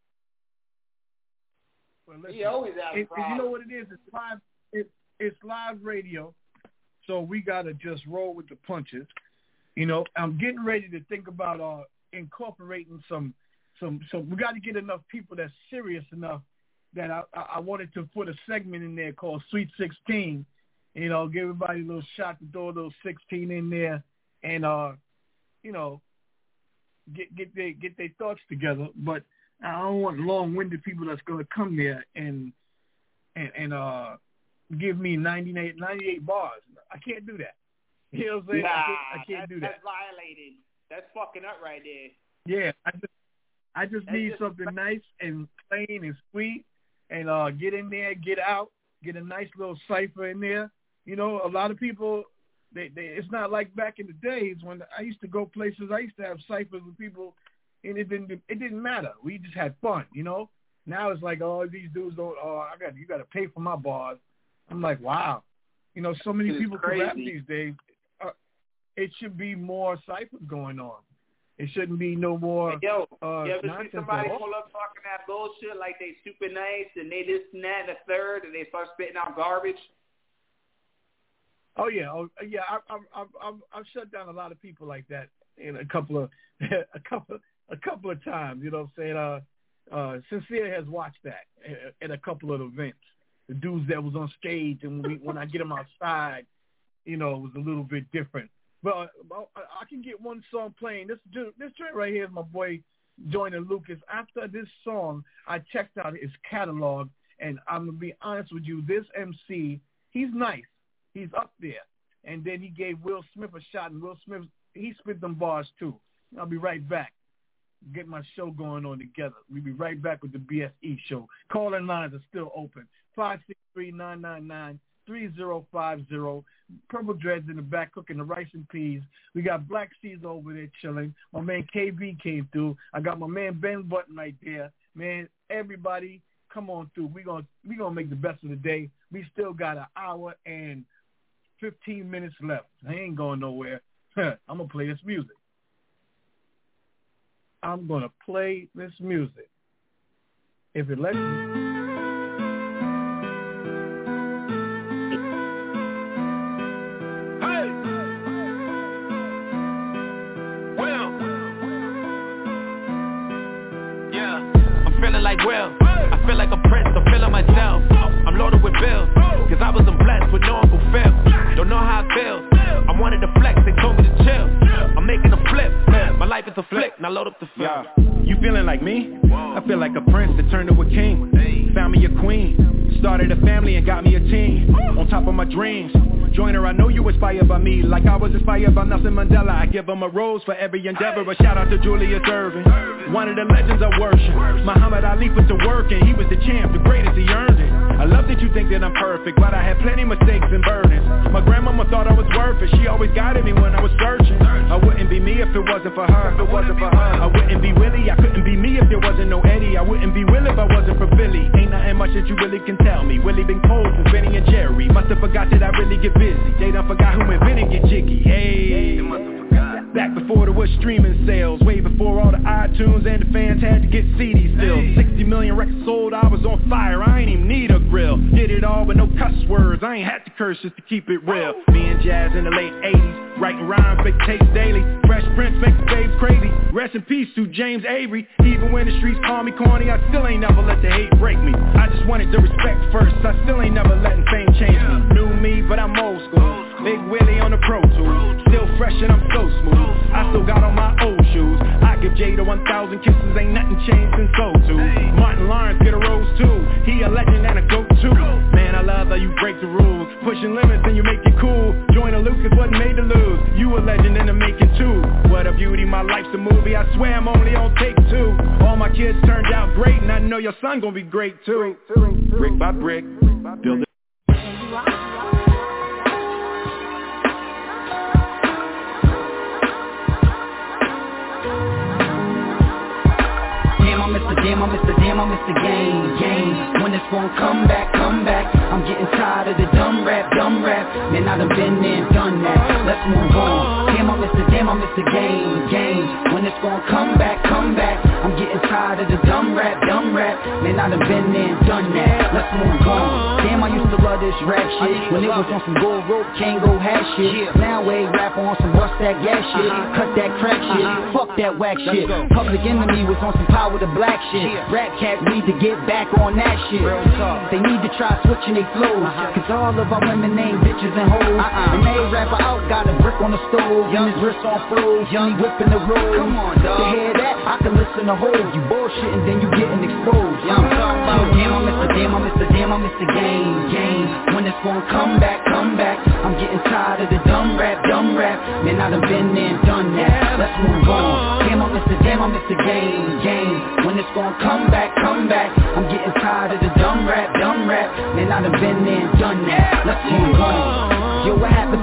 Well, listen, he always has it, problems. You know what it is? It's live. It, it's live radio, so we gotta just roll with the punches. You know, I'm getting ready to think about uh, incorporating some, some, some. We got to get enough people that's serious enough that I, I, I wanted to put a segment in there called Sweet sixteen. You know, give everybody a little shot to throw those sixteen in there, and uh, you know, get get their get their thoughts together. But I don't want long-winded people that's going to come there and and, and uh, give me ninety-eight, ninety-eight bars. I can't do that. You know what I'm saying? Nah, I can't, I can't that's, do that. That's violated. That's fucking up right there. Yeah, I just I just That's need just something nice and plain and sweet, and uh, get in there, get out, get a nice little cipher in there. You know, a lot of people, they, they it's not like back in the days when I used to go places. I used to have ciphers with people, and it didn't it didn't matter. We just had fun, you know. Now it's like, oh, these dudes don't. Oh, I got you got to pay for my bars. I'm like, wow, you know, so many It's people crazy. can rap these days. Uh, it should be more ciphers going on. It shouldn't be no more Hey, yo, uh, you ever see nonsense somebody at all. pull up talking that bullshit like they super nice and they this and that and the third and they start spitting out garbage? Oh yeah, oh yeah. I, I've I've I've I've shut down a lot of people like that in a couple of a couple a couple of times. You know what I'm saying? Uh, uh, Sincere has watched that at, at a couple of events. The dudes that was on stage, and when, we, when I get them outside, you know, it was a little bit different. But uh, I can get one song playing. This dude, this joint right here is my boy Joyner Lucas. After this song, I checked out his catalog, and I'm gonna be honest with you. This M C, he's nice. He's up there. And then he gave Will Smith a shot, and Will Smith, he spit them bars too. I'll be right back. Get my show going on together. We'll be right back with the B S E show. Call-in lines are still open. five six three, nine nine nine, three zero five zero. Purple Dreads in the back cooking the rice and peas. We got Black Caesar over there chilling. My man K B came through. I got my man Ben Button right there. Man, everybody, come on through. We're going we gonna make the best of the day. We still got an hour and fifteen minutes left. I ain't going nowhere. I'm going to play this music. I'm going to play this music. If it lets me. Feeling like Will, I feel like a prince, I'm feeling myself. I'm loaded with bills, cause I was blessed with no one fulfilled. Don't know how I feel, I wanted to flex, they told me to chill. I'm making a flip, my life is a flick, now load up the film. Yeah. You feeling like me? I feel like a prince that turned to a king. Found me a queen, started a family and got me a team. On top of my dreams, Joyner, I know you inspired by me, like I was inspired by Nelson Mandela. I give him a rose for every endeavor. A shout out to Julius Erving, one of the legends I worship. Muhammad Ali put to work and he was the champ, the greatest, he earned it. I love that you think that I'm perfect, but I had plenty mistakes and burdens. My grandmama thought I was worth it, she always guided me when I was searching. I wouldn't be me if it wasn't for her. If it wasn't for her, I wouldn't be Willie. I couldn't be me if there wasn't no Eddie. I wouldn't be Will if I wasn't for Philly. Ain't nothing much that you really can tell me. Willie been cold since Benny and Jerry. Must have forgot that I really get busy. They done forgot who invented Get Jiggy. Hey, back before there was streaming sales, way before all the iTunes and the fans had to get C Ds still. Sixty million records sold, I was on fire, I ain't even need a grill. Did it all with no cuss words, I ain't had to curse just to keep it real. Me and Jazz in the late eighties, writing rhymes, make tapes daily. Fresh Prince make the babes crazy. Rest in peace to James Avery. Even when the streets call me corny, I still ain't never let the hate break me. I just wanted the respect first, I still ain't never letting fame change me. New me, but I'm old school. Big Willie on the Pro Tools, still fresh and I'm so smooth. I still got on my old shoes. I give Jada one thousand kisses, ain't nothing changed since go to. Martin Lawrence get a rose too. He a legend and a go-to. Man, I love how you break the rules, pushing limits and you make it cool. Joyner Lucas wasn't made to lose. You a legend in the making too. What a beauty, my life's a movie. I swear I'm only on take two. All my kids turned out great, and I know your son gonna be great too. Brick by brick, build it. I miss the damn, I miss the game, game. When it's gonna come back, come back. I'm getting tired of the dumb rap, dumb rap. Man, I done been there and done that. Let's move on. Damn, I miss the damn, I miss the game, game. When it's gonna come back, come back. I'm getting tired of the dumb rap, dumb rap. Man, I done been there and done that. Let's move on. Damn, I used to love this rap shit. When it was on some gold rope, Kango hat shit. Now we rap on some bust that gas shit. Cut that crack shit. Fuck that whack shit. Public Enemy was on some power to black shit. Rap cats need to get back on that shit. They need to try switching their flows. Cause all of our women ain't bitches and hoes. And they rapper out got a brick on the stove. And his wrist on froze. Young whipping the road. Come on, dog. To hear that, I can listen to hoes. You bullshitting, then you getting exposed. I'm talking about damn, I miss the damn, I miss the damn, I miss the game, game. When it's gonna come back, come back. I'm getting tired of the dumb rap, dumb rap. Man, I done been there and done that. Let's move on. Damn, I miss the damn, I miss the game, game. When it's gonna come back, come back. I'm getting tired of the dumb rap, dumb rap. Man, I done been there and done that. Let's move on. Yo, what happened?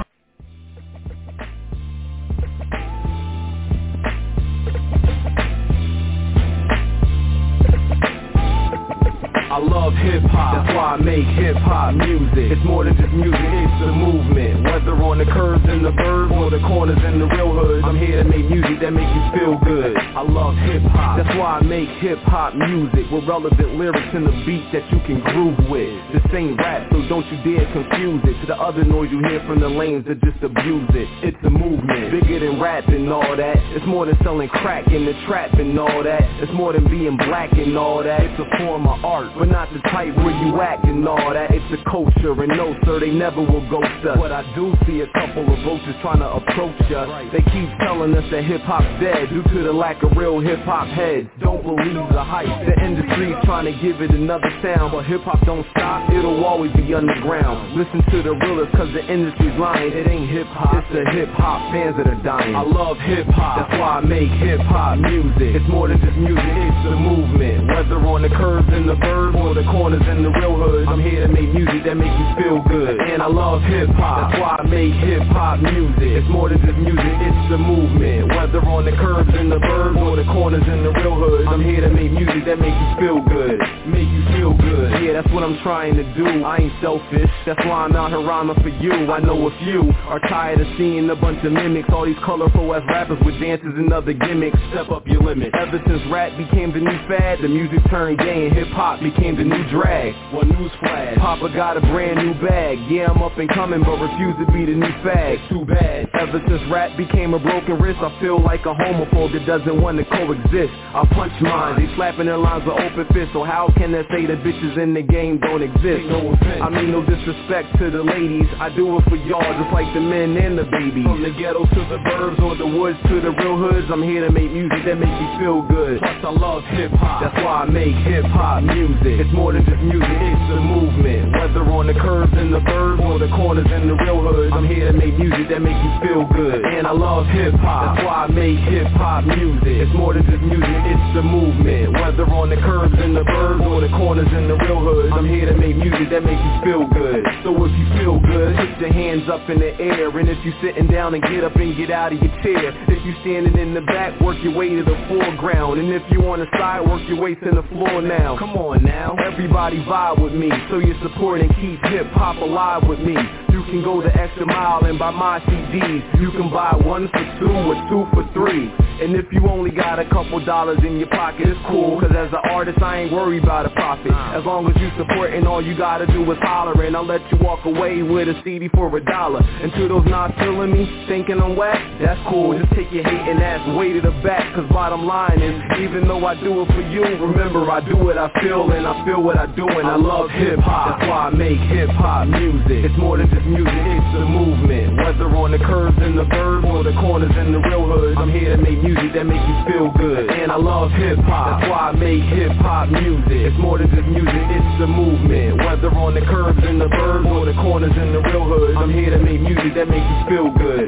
I love hip-hop, that's why I make hip-hop music. It's more than just music, it's a movement. Whether on the curves in the burbs or the corners in the real hoods, I'm here to make music that makes you feel good. I love hip-hop, that's why I make hip-hop music with relevant lyrics and the beat that you can groove with. This ain't rap, so don't you dare confuse it to the other noise you hear from the lanes that just abuse it. It's a movement, bigger than rap and all that. It's more than selling crack in the trap and all that. It's more than being black and all that. It's a form of art, but not the type where you act and all that. It's a culture, and no sir, they never will ghost us. But I do see a couple of roaches trying to approach us. They keep telling us that hip-hop's dead due to the lack of real hip-hop heads. Don't believe the hype, the industry's trying to give it another sound. But hip-hop don't stop, it'll always be underground. Listen to the realest, cause the industry's lying. It ain't hip-hop, it's the hip-hop fans that are dying. I love hip-hop, that's why I make hip-hop music. It's more than just music, it's a movement. Whether on the curves in the burbs or the corners in the real hoods, I'm here to make music that makes you feel good. And I love hip-hop, that's why I make hip-hop music. It's more than just music, it's a movement. Whether on the curves in the burbs or the corners in the real hoods, I'm here to make music that makes you feel good. Make you feel good, yeah, that's what I'm trying to do. I ain't selfish, that's why I'm out here rhyming for you. I know a few are tired of seeing a bunch of mimics. All these colorful ass rappers with dances and other gimmicks. Step up your limit. Ever since rap became the new fad, the music turned gay and hip-hop became the new drag. Well, newsflash, Papa got a brand new bag. Yeah, I'm up and coming, but refuse to be the new fag. Too bad. Ever since rap became a broken wrist, I feel like a homophobe that doesn't want to coexist. I punch mine, they slapping their lines with open fists. So how can they say that bitches in the game don't exist? I mean no disrespect to the ladies, I do it for y'all just like the men and the babies. From the ghetto to the burbs or the woods to the real hoods, I'm here to make music that makes you feel good. Plus I love hip-hop, that's why I make hip-hop music. It's more than just music, it's a movement. Whether on the curves in the burbs or the corners in the real hoods, I'm here to make music that makes you feel good. And I love hip-hop, that's why I make hip-hop music. It's more than just music, it's a movement. Whether on the curves in the burbs or the corners in the real hoods, I'm here to make music that makes you feel good. So if you feel good, put your hands up in the air. And if you sitting down, and get up and get out of your chair. If you standing in the back, work your way to the foreground. And if you on the side, work your way to the floor now. Come on now, everybody vibe with me. So you support and keep hip-hop alive with me. You can go the extra mile and buy my C Ds. You can buy one for two or two for three. And if you only got a couple dollars in your pocket, it's cool. Cause as an artist, I ain't worried about a profit. As long as you supporting, all you gotta do is holler. And I'll let you walk away with a C D for a dollar. And to those not feeling me, thinking I'm whack, that's cool. Just take your hating ass way to the back. Cause bottom line is, even though I do it for you, remember I do what I feel and I feel what I do. And I love hip-hop, that's why I make hip-hop music. It's more than just music, it's a movement. Whether on the curves in the burbs or the corners in the real hoods, I'm here to make music that makes you feel good. And I love hip-hop, that's why I make hip-hop music. It's more than just music, it's a movement. Whether on the curves in the burbs or the corners in the real hoods, I'm here to make music that makes you feel good.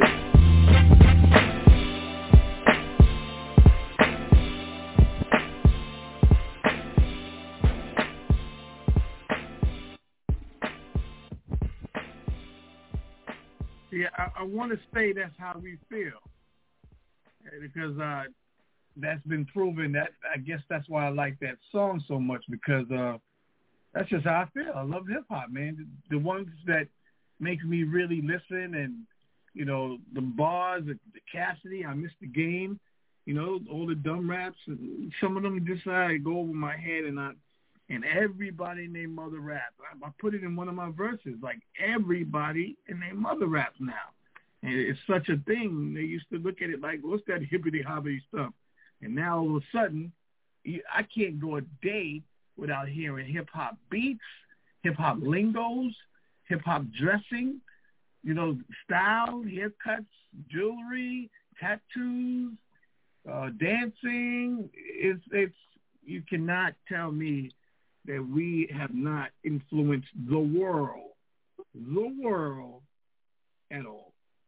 Yeah, I, I want to say that's how we feel, because uh, that's been proven. That I guess that's why I like that song so much, because uh, that's just how I feel. I love hip hop, man. The, the ones that make me really listen, and you know, the bars, the, the Cassidy, I Miss the Game, you know, all the dumb raps. Some of them just uh, go over my head, and I and everybody and their mother rap. I, I put it in one of my verses, like everybody and their mother raps now. And it's such a thing. They used to look at it like, what's that hippity-hoppity stuff? And now all of a sudden, I can't go a day without hearing hip-hop beats, hip-hop lingos, hip-hop dressing, you know, style, haircuts, jewelry, tattoos, uh, dancing. It's, it's, you cannot tell me that we have not influenced the world, the world at all.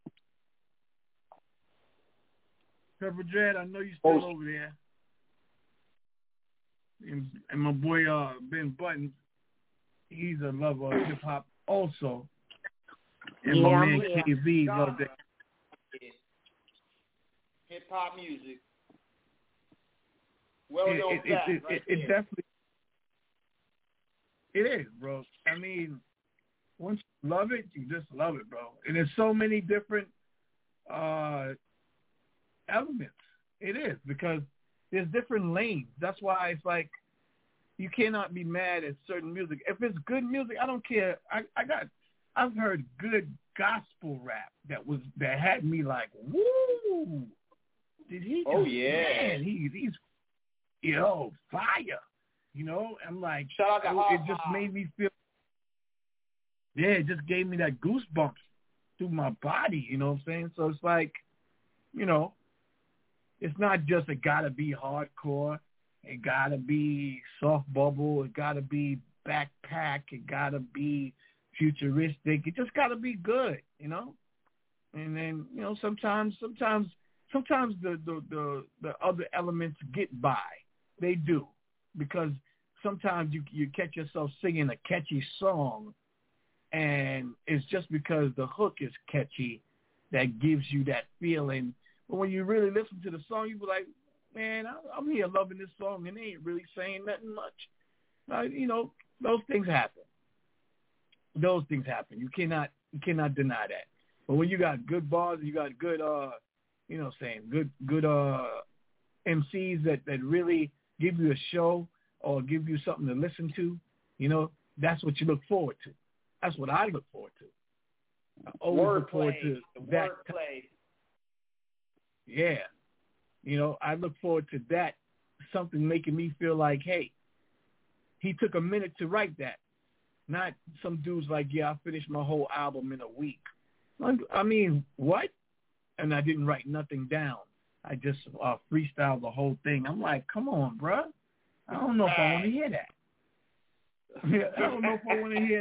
Pepper Dread, I know you're still oh. over there. And, and my boy uh, Ben Buttons, he's a lover of hip-hop also. And yeah, my man yeah. K V loved it. Hip-hop music. Well it, known it, fact, it, right it, it definitely it is, bro. I mean, once you love it, you just love it, bro. And there's so many different uh, elements. It is, because there's different lanes. That's why it's like you cannot be mad at certain music. If it's good music, I don't care. I, I got I've heard good gospel rap that was that had me like, woo! Did he? Oh just, yeah, man, he, he's yo fire. You know, I'm like, Shout out to it, it just made me feel. Yeah, it just gave me that goosebumps through my body. You know what I'm saying? So it's like, you know, it's not just it gotta be hardcore. It gotta be soft bubble. It gotta be backpack. It gotta be futuristic. It just gotta be good, you know. And then, you know, sometimes, sometimes, sometimes the the the, the other elements get by. They do, because sometimes you you catch yourself singing a catchy song, and it's just because the hook is catchy that gives you that feeling. But when you really listen to the song, you be like, man, I'm here loving this song, and they ain't really saying nothing much. Uh, you know, those things happen. Those things happen. You cannot you cannot deny that. But when you got good bars, you got good, uh, you know what I'm saying, good good uh, M Cs that, that really give you a show or give you something to listen to, you know, that's what you look forward to. That's what I look forward to. I always word look forward play, to that. Wordplay. Yeah. You know, I look forward to that, something making me feel like, hey, he took a minute to write that. Not some dude's like, yeah, I finished my whole album in a week. I mean, what? And I didn't write nothing down. I just uh, freestyled the whole thing. I'm like, come on, bruh. I don't know if I want to hear that. I don't know if I want to hear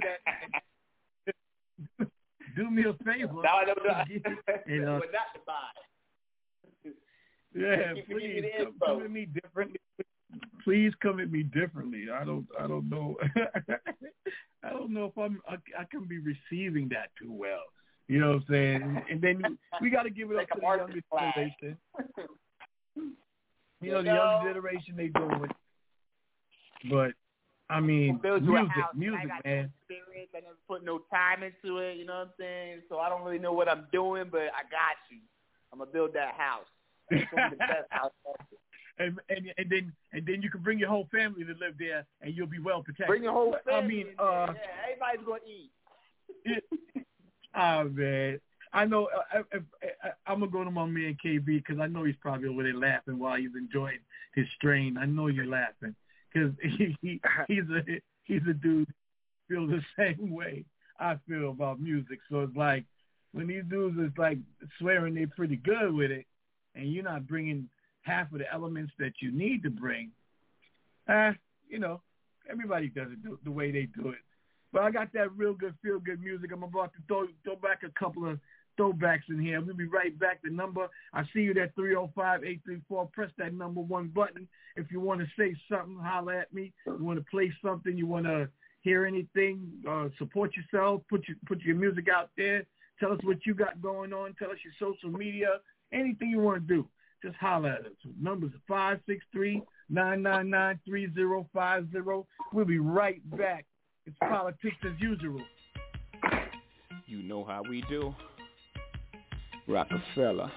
that. Do me a favor. No, I don't know. You know, but not to buy. Yeah, please come, come at me differently. Please come at me differently. I don't. I don't know. I don't know if I'm. I, I can be receiving that too well. You know what I'm saying? And then we got to give it up to the younger generation. You know, the younger generation, they doing it. But, I mean, music, music, man. Experience. I never put no time into it, you know what I'm saying? So I don't really know what I'm doing, but I got you. I'm going to build that house. It's going to be the best house ever. And, and and then and then you can bring your whole family to live there, and you'll be well protected. Bring your whole family. I mean, uh, yeah, everybody's going to eat. Oh, man. I know I, I, I, I'm going to go to my man K B, because I know he's probably over there laughing while he's enjoying his strain. I know you're laughing, because he, he, he's, a, he's a dude who feels the same way I feel about music. So it's like when these dudes is like swearing they're pretty good with it, and you're not bringing half of the elements that you need to bring, uh, you know, everybody does it the, the way they do it. But I got that real good, feel-good music. I'm about to throw, throw back a couple of throwbacks in here. We'll be right back. The number, I see you at three oh five, eight three four. Press that number one button. If you want to say something, holler at me. You want to play something, you want to hear anything, uh, support yourself, put your, put your music out there. Tell us what you got going on. Tell us your social media, anything you want to do. just holler at us. Numbers five six three, nine nine nine, three zero five zero. We'll be right back. It's politics as usual. You know how we do. Rockefeller.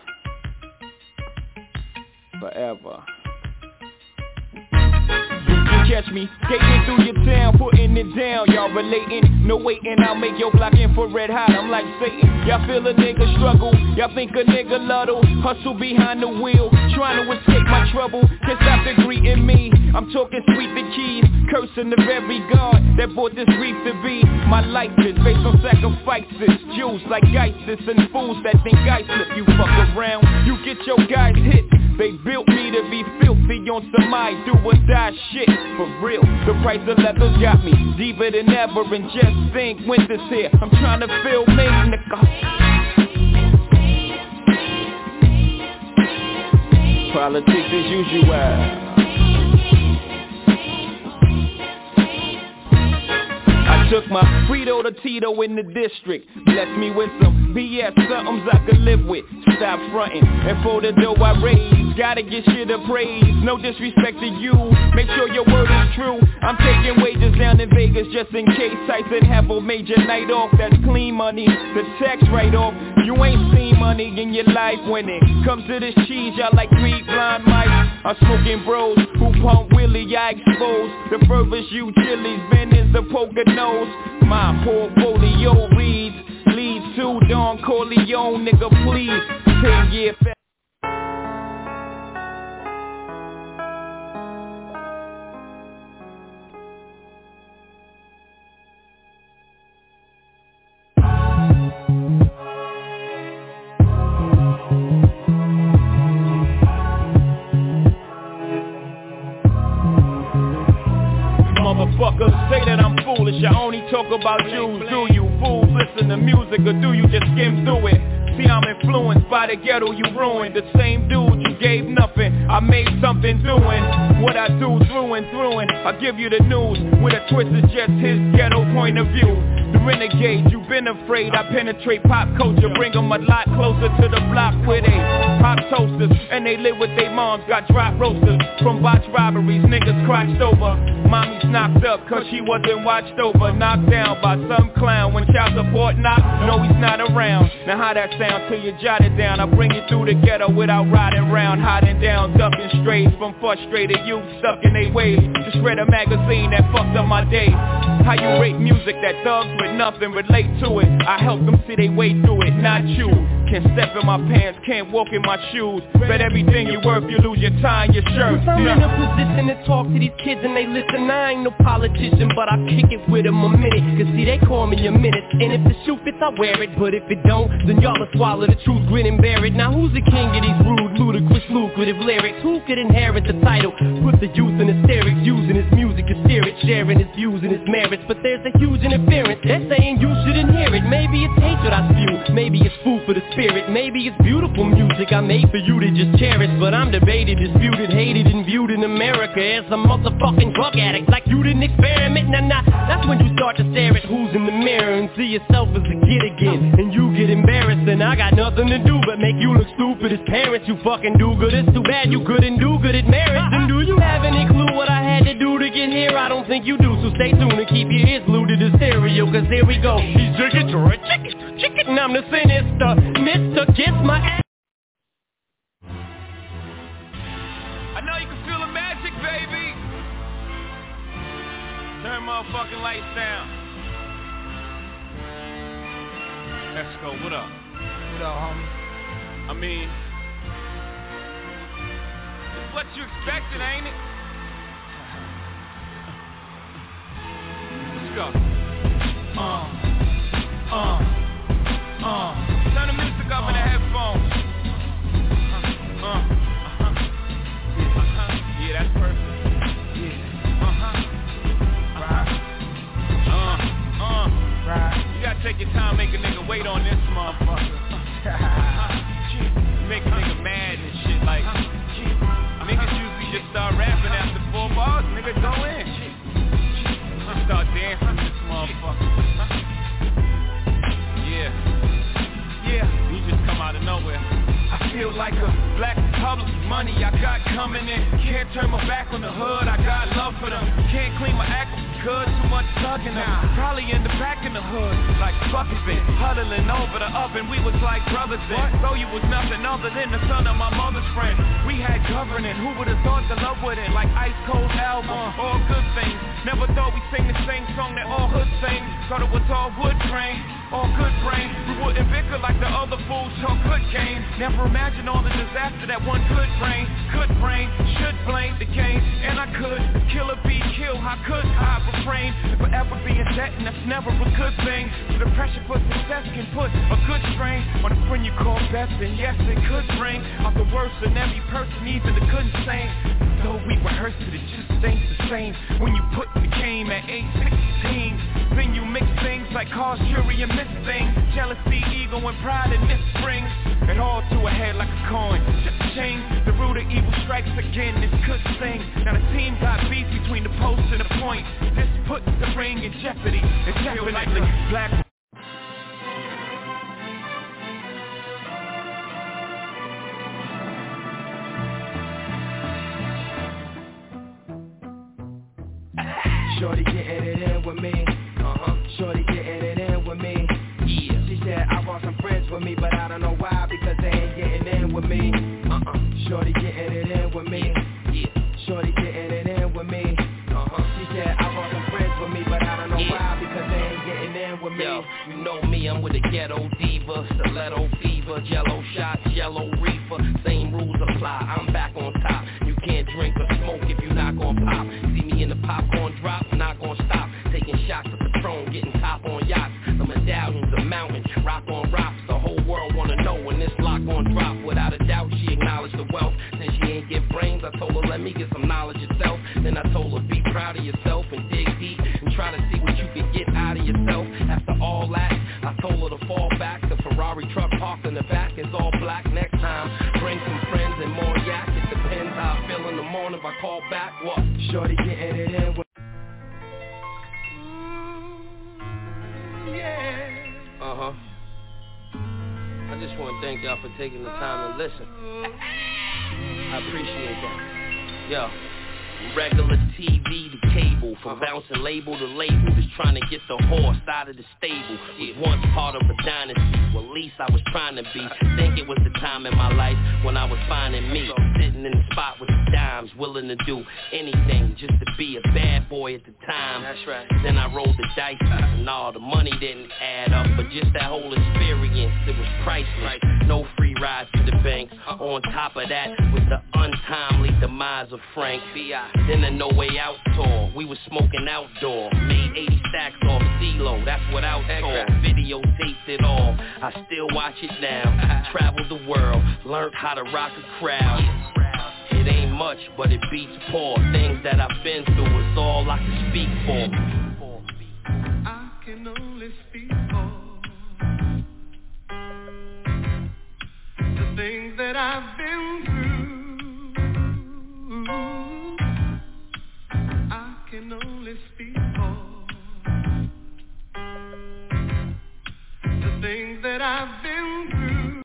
Forever. Catch me skating through your town, putting it down. Y'all relating, no waiting, I'll make your block infrared hot. I'm like Satan, y'all feel a nigga struggle. Y'all think a nigga luddle, hustle behind the wheel, trying to escape my trouble. Can't stop the greeting me, I'm talking sweet the keys, cursing the very God that brought this reef to be. My life is based on sacrifices, Jews like ISIS and fools that think I slip. You fuck around, you get your guys hit. They built me to be filthy on some I do or die shit. For real, the price of leather's got me deeper than ever. And just think, winter's here, I'm trying to feel me, nigga. Politics as usual. Took my Frito to Tito in the district. Bless me with some B S, somethings I could live with. Stop frontin', and for the dough I raise, gotta get shit of praise. No disrespect to you, make sure your word is true. I'm taking wages down in Vegas just in case Tyson have a major night off. That's clean money, the tax write-off. You ain't seen money in your life when it comes to this cheese. Y'all like three blind mice. I'm smoking bros who pump Willie, I expose the furthest you chilies. Ben is the poker nose. My portfolio reads, leads to Don Corleone, nigga, please. Ten year fa- Motherfuckers say that I'm foolish, I only talk about Jews. Do you fools listen to music or do you just skim through it? See, I'm influenced by the ghetto you ruined. The same dude you gave nothing, I made something doing what I do through and through. And I give you the news with a twist of just his ghetto point of view. The renegade, you've been afraid. I penetrate pop culture, bring them a lot closer to the block where they pop toasters and they live with their moms. Got drop roasters from botched robberies, niggas crotched over. Mommy's knocked up cause she wasn't watched over. Knocked down by some clown when child support knocked. No, he's not around. Now how that sound till you jot it down? I bring you through the ghetto without riding round, hiding down, ducking strays from frustrated youth stuck in their ways. Just read a magazine that fucked up my day. How you rate music that thugs with nothing relate to it? I help them see they way through it, not you. Can't step in my pants, can't walk in my shoes. Bet everything you worth, you lose your tie and your shirt. I'm in a position to talk to these kids and they listen. I ain't no politician, but I kick it with them a minute. Cause see, they call me a minute. And if the shoe fits, I wear it. But if it don't, then y'all will swallow the truth, grin and bear it. Now who's the king of these rude, ludicrous, lucrative lyrics? Who could inherit the title? Put the youth in hysterics, using his music as spirit, sharing his views and his merits. But there's a huge interference. They're saying you shouldn't hear it. Maybe it's hatred I spew, maybe it's food for the spirit. Maybe it's beautiful music I made for you to just cherish. But I'm debated, disputed, hated, and viewed in America as a motherfucking drug addict. Like you didn't experiment, nah nah. That's when you start to stare at who's in the mirror and see yourself as a kid again. And you get embarrassed and I got nothing to do but make you look stupid as parents. You fucking do good, it's too bad you couldn't do good at marriage. And do you have any clue what I had to do to get here? I don't think you do, so stay tuned and keep your ears glued to the stereo. Cause here we go, he's chicken, chicken, chicken, and I'm the sinister Mister Kiss my ass. I know you can feel the magic, baby. Turn motherfucking lights down. Let's go, what up? What up, homie? I mean, it's what you expected, ain't it? Let's go. Uh, uh, uh. Turn the music up uh, in the headphones. Uh, uh, uh-huh. Yeah. Uh-huh. Yeah, that's perfect. Yeah. Uh-huh. Right. Uh, uh. Right. You gotta take your time, make a nigga wait on this motherfucker. Uh-huh. Make a nigga mad and shit. Like, uh-huh. Niggas usually just start rapping after four bars. Nigga, go in. Just start dancing this motherfucker. Uh-huh. Yeah. Yeah, you just come out of nowhere. I feel like a black Republic. Money I got coming in. Can't turn my back on the hood, I got love for them. Can't clean my act good, too much thugging them. Probably in the back in the hood, like fucking bit. Huddling over the oven, we was like brothers then. Though you was nothing other than the son of my mother's friend. We had governing, who would've thought the love with it? Like Ice Cold album, all good things. Never thought we sing the same song that all hood sing. Thought it was all wood grain, all good brain. We wouldn't bicker like the other fools, talk good game. Never imagined all the disaster that one could bring. Could bring, should blame the game. And I could kill or be killed, I could I refrain. Forever be in debt and that's never a good thing. So the pressure for success can put a good strain on a friend you call best, and yes it could bring out the worst in every person, even the good and sane. Though we rehearsed it, it just ain't the same. When you put the game at age sixteen, then you mix things like cause, jury, and miss things. Jealousy, ego, and pride and this springs it all to a head like a coin. Just change the root of evil strikes again. This could sing. Now the team got beef between the post and the point. This puts the ring in jeopardy. It's definitely black. Shorty getting it in with me. Uh-huh. Shorty getting it in with me. Yeah. She said I want some friends with me, but I don't know why, because they ain't getting in with me. Uh-uh. Shorty getting it in with me. Yeah. Shorty getting it in with me. Uh-huh. She said I want some friends with me, but I don't know yeah. why, because they ain't getting in with me. Yo, you know me, I'm with a ghetto diva, stiletto fever, jello shots, yellow reefer. Same rules apply, I'm back on top. You can't drink or smoke if you're not gon' pop. See me in the popcorn drop, not gon' stop. Taking shots of Patron, getting top on yachts. The medallions, the mountains, rock on rocks. The whole world wanna know when this lock gon' drop. Without a doubt, she acknowledged the wealth. Since she ain't get brains, I told her let me get some knowledge yourself. Then I told her be proud of yourself and dig deep and try to see what you can get out of yourself. After all that, I told her to fall back. The Ferrari truck parked in the back is all black. Next time, bring some friends and more yak. It depends how I feel in the morning if I call back. What? Shorty getting it in with Uh-huh. I just want to thank y'all for taking the time to listen. I appreciate that. Yo. Regular T V to cable, from bouncing label to label, just trying to get the horse out of the stable. Was once part of a dynasty, well at least I was trying to be. Think it was the time in my life when I was finding me, sitting in the spot with the dimes, willing to do anything just to be a bad boy at the time. That's right. Then I rolled the dice, and all the money didn't add up, but just that whole experience, it was priceless. No free rides to the bank. On top of that, with the untimely demise of Frank B I Then a No Way Out tour, we was smoking outdoor. Made eighty stacks off C-Lo, that's without tour. Videotaped it all, I still watch it now. Traveled the world, learned how to rock a crowd. It ain't much, but it beats poor. Things that I've been through is all I can speak for. I can only speak for the things that I've been through. I can only speak for the things that I've been through.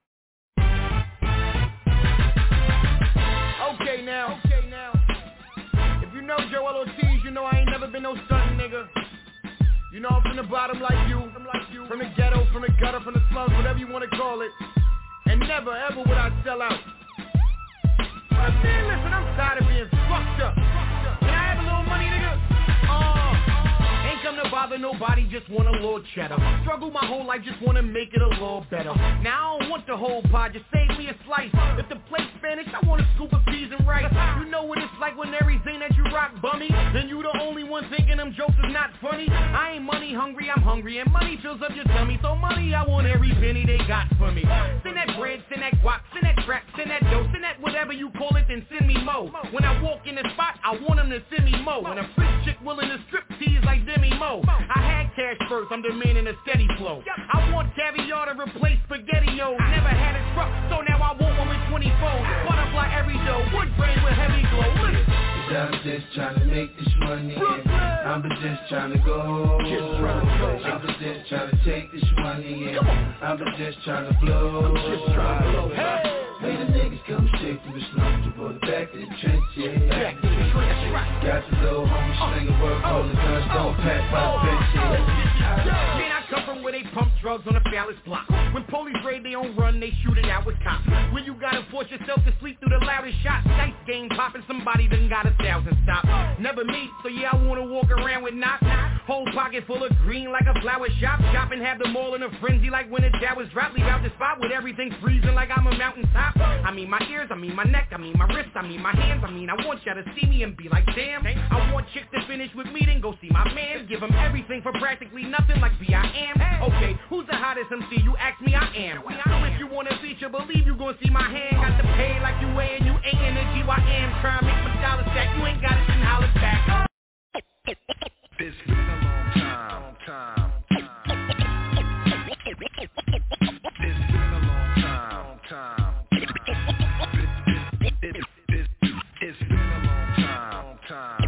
Okay now, okay now. If you know Joel Ortiz, you know I ain't never been no stuntin' nigga. You know I'm from the bottom like you, I'm like you, from the ghetto, from the gutter, from the slums, whatever you wanna call it. And never ever would I sell out. But man, listen, I'm tired of being fucked up. Can I have a little money, nigga? Uh, ain't come to bother nobody, just want a little cheddar. Struggle my whole life, just wanna make it a little better. Now I don't want the whole pie, just save me a slice. If the plate's finished, I want a scoop of peas and rice. You know what it's like when everything that you rock bummy, then you the only one thinking them jokes is not funny. I ain't money hungry, I'm hungry, and money fills up your tummy. So money, I want every penny they got for me. Send that bread, send that guac, send that crack, send that dough, send that whatever you call it, then send me mo. When I walk in the spot, I want them to send me mo. And a freak chick willing to strip tease like Demi Mo. I had cash first, I'm demanding a steady flow. I want caviar to replace spaghetti-o. Never had a truck, so now I want one with twenty-four. Butterfly every dough, wood grain with heavy glow. Listen. I'm just trying to make this money. I'm just trying to go. Just trying to go. I'm just trying to take this money. I'm just trying to blow. I'm just trying to blow. Hey, hey the nigga trenches. Got the little homie slinging work, holding guns, don't pack my benches. Man, I come from where they pump drugs on a phallus block. When police raid, they don't run, they shoot it out with cops. When you gotta force yourself to sleep through the loudest shots. Dice game popping, somebody done got a thousand stops. Never me, so yeah, I wanna walk around with knots. Whole pocket full of green like a flower shop. Shop and have them all in a frenzy like when the towers drop. Leave out the spot with everything freezing like I'm a mountaintop. I mean my ears, I mean my neck, I mean my wrist, I mean my hands. I mean I want y'all to see me and be like, damn. I want chicks to finish with me, then go see my man. Give them everything for practically nothing like B I am. Okay, who's the hottest M C? You ask me, I am. So if you want a feature, believe you gon' see my hand. Got to pay like you weigh and you ain't in the G Y M. Try to make my dollar stack, you ain't got it, then holler back. It's been a long time, long time. It's been a long time, long time. It's been a long time, long time.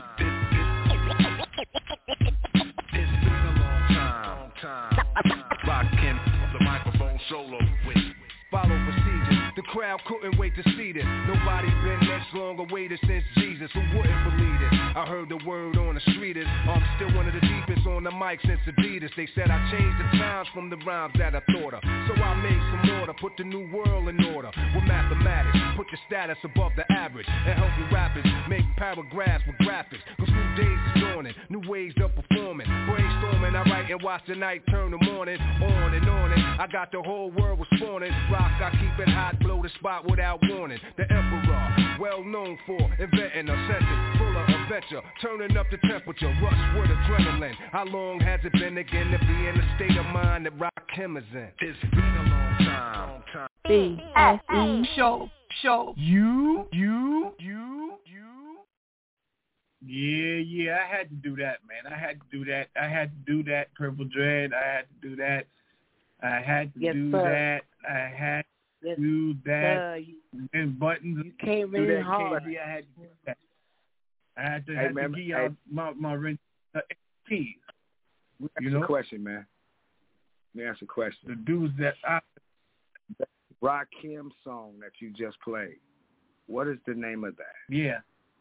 It's been a long time, long time. Rockin' the microphone solo with follow procedures. The crowd couldn't wait to see this. Nobody been this long awaited since Jesus. Who wouldn't believe it? I heard the word on the street is I'm still one of the deepest on the mic since Adidas. They said I changed the times from the rhymes that I thought of. So I made some order, put the new world in order. With mathematics, put your status above the average. And help you rappers make paragraphs with graphics. Cause new days is dawning, new ways of performing. Brainstorming, I write and watch the night turn the morning. On and on and I got the whole world responding. Rock, I keep it hot, blow the spot without warning. The emperor, well known for inventing a sentence full of adventure, turning up the temperature, rush with adrenaline. How long has it been again to be in the state of mind that Rakim is in? It's been a long time, long time. B S E show, show. You, you, you, you. Yeah, yeah, I had to do that, man. I had to do that. I had to do that, Purple Dread. I had to do that. I had to yes, do sir. that. I had to yes, do that. sir. You, and buttons. You came do in that, hard. K D, I had to do that. I had to, hey, had man, to give hey, y'all my, my uh, keys. You know? A question, man. Let me ask a question. The dudes that I... The Rakim song that you just played, what is the name of that? Yeah.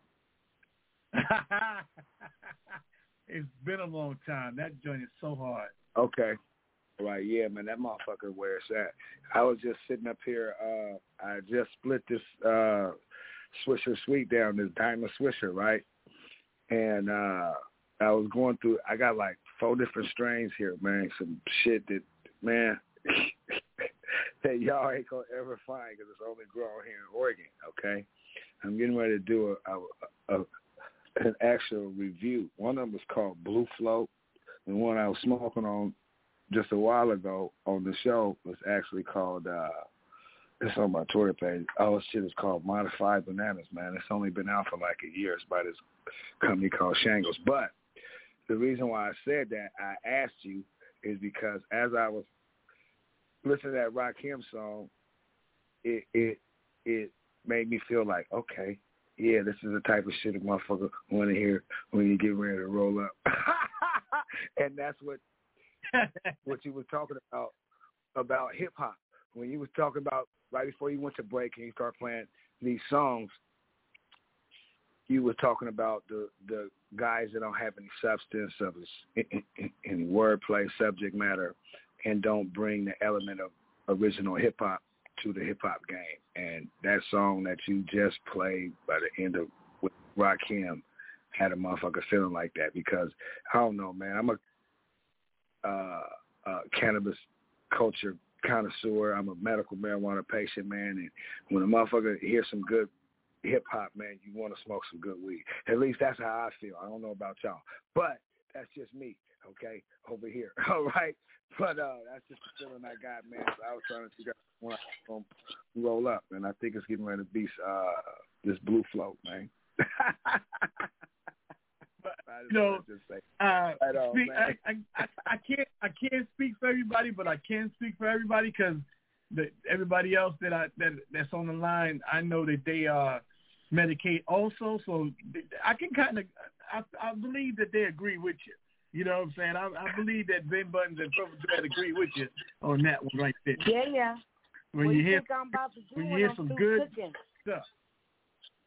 It's been a long time. That joint is so hard. Okay. Right, yeah, man, that motherfucker where it's at. I was just sitting up here, uh, I just split this uh, Swisher Sweet down, this Diamond Swisher, right? And uh, I was going through, I got like four different strains here, man, some shit that, man, that y'all ain't going to ever find because it's only grown here in Oregon, okay? I'm getting ready to do a, a, a an actual review. One of them was called Blue Float, and one I was smoking on just a while ago on the show was actually called, uh, it's on my Twitter page. Oh, shit, it's called Modified Bananas, man. It's only been out for like a year. It's by this company called Shangles. But the reason why I said that, I asked you, is because as I was listening to that Rakim song, it it it made me feel like, okay, yeah, this is the type of shit a motherfucker want to hear when you get ready to roll up. And that's what what you were talking about, about hip-hop. When you was talking about, right before you went to break and you start playing these songs, you were talking about the, the guys that don't have any substance, of any wordplay, subject matter, and don't bring the element of original hip-hop to the hip-hop game. And that song that you just played by the end of with Rakim had a motherfucker feeling like that because, I don't know, man, I'm a uh, uh, cannabis culture connoisseur. I'm a medical marijuana patient, man, and when a motherfucker hears some good hip-hop, man, you want to smoke some good weed. At least that's how I feel. I don't know about y'all. But that's just me, okay, over here, all right? But uh, that's just the feeling I got, man. So I was trying to figure out when I'm going to roll up, and I think it's getting ready to be uh, this Blue Float, man. You know, uh, speak, I, I, I, I can't I can't speak for everybody, but I can speak for everybody because everybody else that I that that's on the line, I know that they uh, medicate also. So I can kind of I, I believe that they agree with you. You know what I'm saying? I, I believe that Ben Buttons and Purple Dread agree with you on that one right there. Yeah, yeah. When what you you hear think I'm about to do when you when hear I'm some through good cooking? stuff.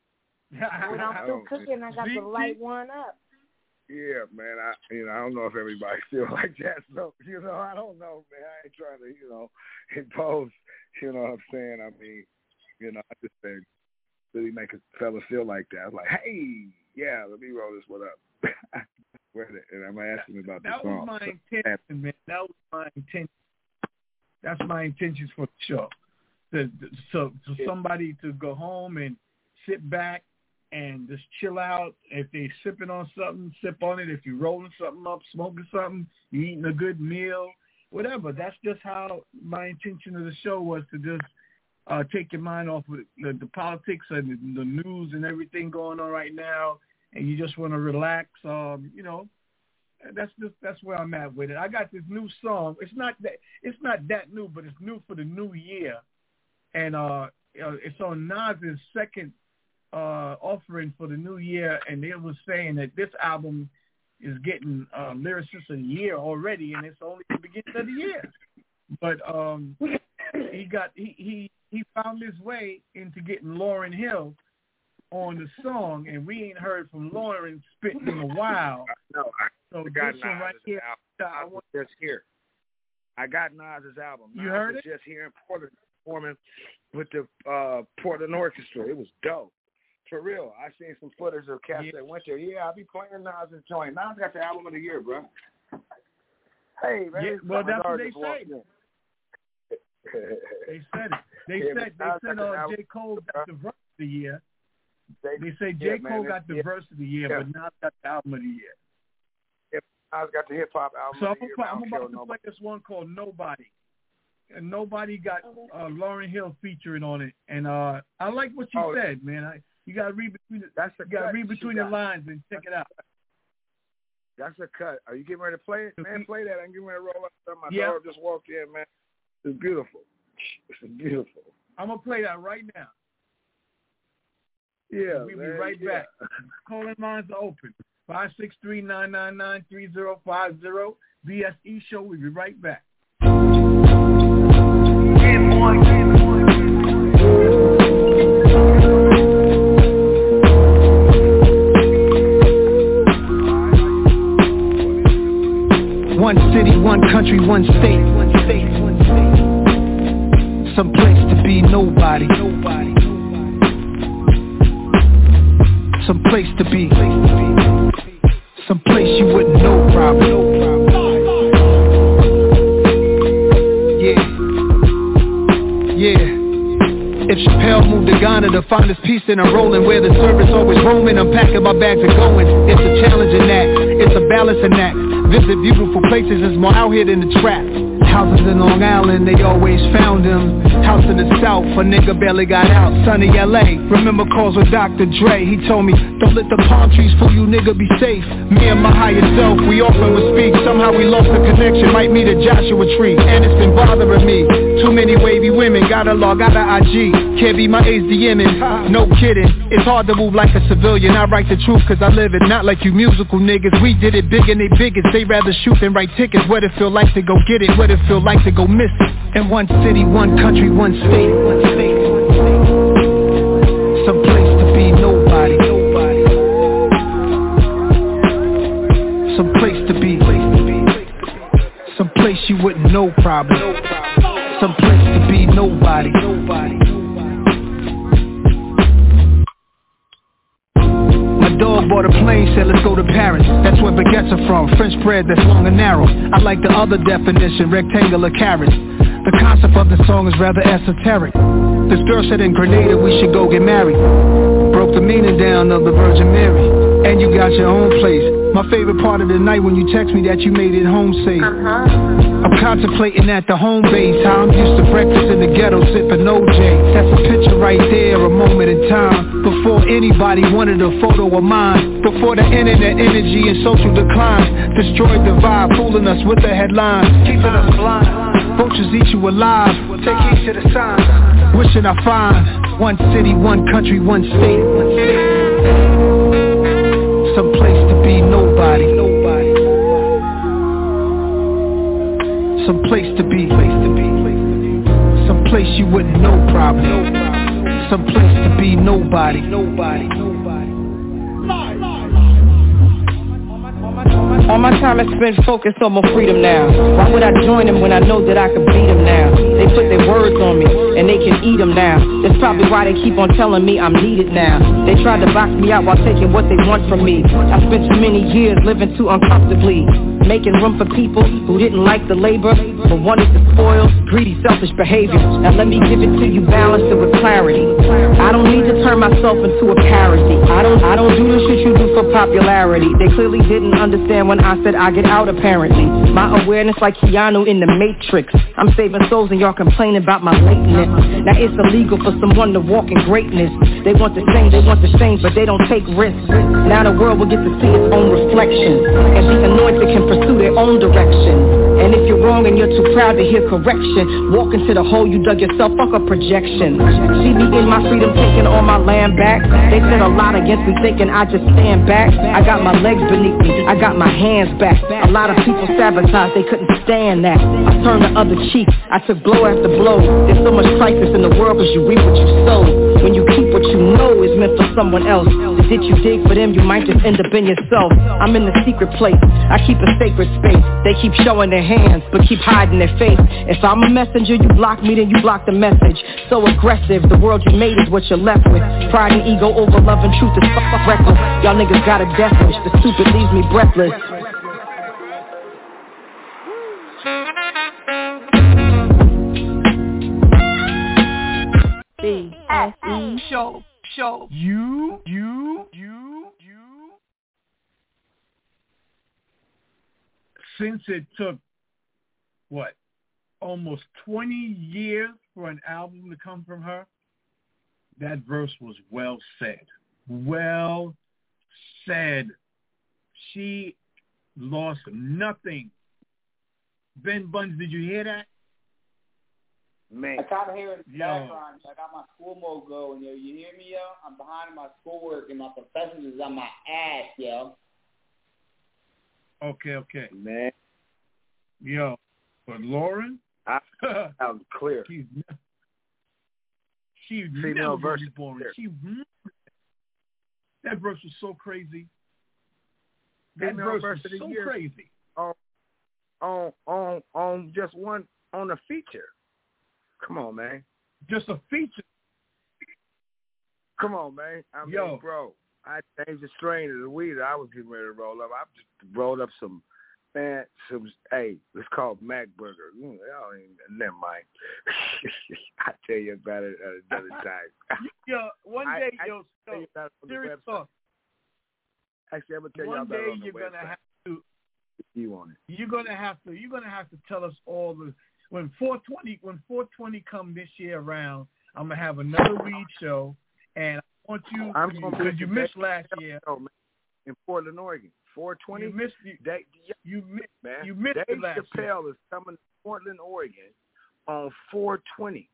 When I'm still cooking, I got to light one up. Yeah, man. I you know I don't know if everybody feels like that. So you know I don't know, man. I ain't trying to you know impose. You know what I'm saying? I mean, you know, I just said really make a fella feel like that. I was like, hey, yeah, let me roll this one up. And I'm asking about the that song. That was my intention, man. That was my intention. That's my intentions for the show. To, so for somebody to go home and sit back and just chill out. If they're sipping on something, sip on it. If you're rolling something up, smoking something, you eating a good meal, whatever. That's just how my intention of the show was, to just uh, take your mind off of the, the politics and the, the news and everything going on right now, and you just want to relax. Um, you know, that's just that's where I'm at with it. I got this new song. It's not that it's not that new, but it's new for the new year, and uh, it's on Nas's second uh, offering for the new year, and they was saying that this album is getting uh, lyricist of the year already, and it's only the beginning of the year. But um, he got he, he he found his way into getting Lauryn Hill on the song, and we ain't heard from Lauryn spitting in a while. No, I so got this one right here, I was just here. I got Nas's album. Nas you heard was it? Just here in Portland performing with the uh, Portland Orchestra. It was dope. For real. I seen some footage of cats yeah. that went there. Yeah, I'll be playing Nas's joint. Nas got the album of the year, bro. Hey, man. Yeah, well, that's what they say. They said it. They yeah, said they said uh, J. Cole got the verse of the year. They, they say J. Yeah, Cole man, got the yeah. verse of the year, yeah. but Nas got the album of the year. Yeah, Nas got the hip hop album so of the I'm year. So I'm about to nobody. play this one called Nobody. And Nobody got uh, Lauryn Hill featuring on it, and uh, I like what you oh, said, man. I, you got to read between the, that's you got to read between the lines and check it out. That's a cut. Are you getting ready to play it, man? Play that. I'm getting ready to roll up. My yeah. daughter just walked in, man. It's beautiful. It's beautiful. I'm gonna play that right now. Yeah, we'll man, be right yeah. back. Calling lines are open. five six three, nine nine nine, three zero five zero. B S E Show. We'll be right back. One city, one country, one state, one state, one state. Some place to be nobody. Nobody. Some place to be. Some place you wouldn't know probably. Yeah. Yeah. If Chappelle moved to Ghana to find his peace, then I'm rolling where the service always roaming. I'm packing my bags and going. It's a challenging act. It's a balancing act. Visit beautiful places, it's more out here than the trap. Houses in Long Island, they always found them. House in the South, a nigga barely got out. Sunny L A, remember calls with Doctor Dre. He told me, don't let the palm trees fool you, nigga, be safe. Me and my higher self, we often would speak. Somehow we lost the connection, might meet a Joshua tree. And it's been bothering me. Too many wavy women, gotta log out of I G. Can't be my age DMing, no kidding. It's hard to move like a civilian. I write the truth cause I live it, not like you musical niggas. We did it big and they biggest. They rather shoot than write tickets. What it feel like to go get it, what it feel like to go miss it. In one city, one country, one state, one state, one state. Some place to be nobody. Nobody. Some place to be. Some place you wouldn't know probably. Some place to be nobody. Nobody. Dog bought a plane, said let's go to Paris. That's where baguettes are from, French bread that's long and narrow. I like the other definition, rectangular carrots. The concept of the song is rather esoteric. This girl said in Grenada we should go get married. Broke the meaning down of the Virgin Mary. And you got your own place. My favorite part of the night when you text me that you made it home safe. uh-huh. I'm contemplating at the home base how I'm used to breakfast in the ghetto sipping O J. That's a picture right there, a moment in time. Before anybody wanted a photo of mine. Before the internet energy and social decline destroyed the vibe, fooling us with the headlines, keeping us blind. Vultures eat you alive. Take heed to the signs. Wishing I find one city, one country, one state, one state. Some place to be nobody. Nobody. Some place to be. Some place you wouldn't know probably. some place to be nobody. Nobody. All my time is spent focused on my freedom now. Why would I join them when I know that I could beat them now? They put their words on me, and they can eat them now. That's probably why they keep on telling me I'm needed now. They tried to box me out while taking what they want from me. I spent too many years living too uncomfortably, making room for people who didn't like the labor, but wanted to spoil greedy, selfish behavior. Now let me give it to you balanced and with clarity. I don't need to turn myself into a parody. I don't, I don't do the shit you do for popularity. They clearly didn't understand when I said I get out apparently. My awareness like Keanu in the Matrix. I'm saving souls and y'all complaining about my lateness. Now it's illegal for someone to walk in greatness. They want the same, they want the same, but they don't take risks. Now the world will get to see its own reflection, and the anointed can pursue their own direction. And if you're wrong and you're too proud to hear correction, walk into the hole you dug yourself, fuck a projection. See me in my freedom taking all my land back. They said a lot against me thinking I just stand back. I got my legs beneath me, I got my hands back. A lot of people sabotage, they couldn't stand that. I turned the other cheek, I took blow after blow. There's so much crisis in the world cause you reap what you sow. When you keep what you know is meant for someone else, did you dig for them, you might just end up in yourself. I'm in the secret place, I keep a sacred space. They keep showing their hands, but keep hiding their face. If I'm a messenger, you block me, then you block the message. So aggressive, the world you made is what you're left with. Pride and ego over love and truth is fuck, fuck reckless. Y'all niggas got a death wish, the stupid leaves me breathless. B S E show, show. You, you, you, you. Since it took, what, almost twenty years for an album to come from her, that verse was well said. Well said. She lost nothing. Ben Buns, did you hear that? Man. I kind of hear it in the Yo. background. I got my school mode going, yo. You hear me, yo? I'm behind in my schoolwork, and my professors is on my ass, yo. Okay, okay. Man. Yo, but Lauren, I, that was clear. She's, she's Female never verse really boring. She, that verse was so crazy. That Female verse verse was of the so year. crazy. On, on, on, on just one, on a feature. Come on, man. Just a feature. Come on, man. I mean, Yo. bro, I changed the strain of the weed that I was getting ready to roll up. I just rolled up some, man, some, hey, it's called Mac Burger. Mm, y'all ain't, never mind. I'll tell you about it at another time. Yo, one I- day, I yo, can tell you about it on the serious website. talk. Actually, I'm going to tell you One about day it on the you're website. gonna have to. You on it. You're gonna have to. You're gonna have to tell us all the when four twenty when four twenty come this year around. I'm gonna have another weed show, and I want you I'm gonna be because you at missed the last year. show, man, in Portland, Oregon. four twenty. You missed you, They, you missed man. you missed Dave it last year. Chappelle is coming to Portland, Oregon on four twenty.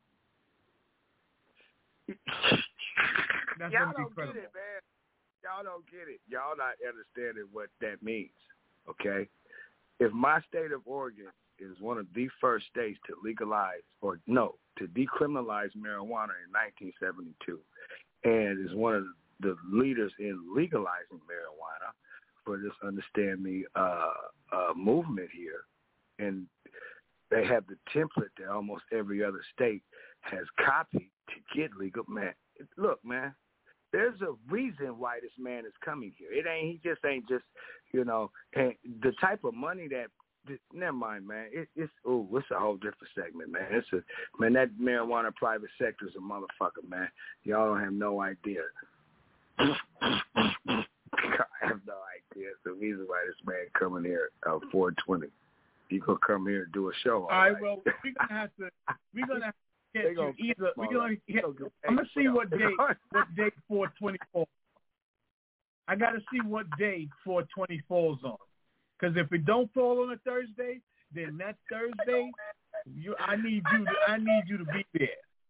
That's Y'all gonna be don't incredible. get it, man. Y'all don't get it. Y'all not understanding what that means, okay? If my state of Oregon is one of the first states to legalize, or no, to decriminalize marijuana in nineteen seventy-two, and is one of the leaders in legalizing marijuana for this Understand Me uh, uh, movement here, and they have the template that almost every other state has copied to get legal. Man, look, man, there's a reason why this man is coming here. It ain't, he just ain't just, you know, and the type of money that, never mind, man. It, it's, oh, it's a whole different segment, man. It's a, man, that marijuana private sector is a motherfucker, man. Y'all don't have no idea. I have no idea. It's the reason why this man coming here at four twenty. You gonna come here and do a show? All, All right, right. well, we're gonna have to. We're gonna have to They get gonna you either. We're gonna. They Get, gonna get I'm gonna see what paid date. for it. What date four twenty four. I gotta see what day four twenty falls on. Because if it don't fall on a Thursday, then that Thursday, you. I need you. To, I need you to be there.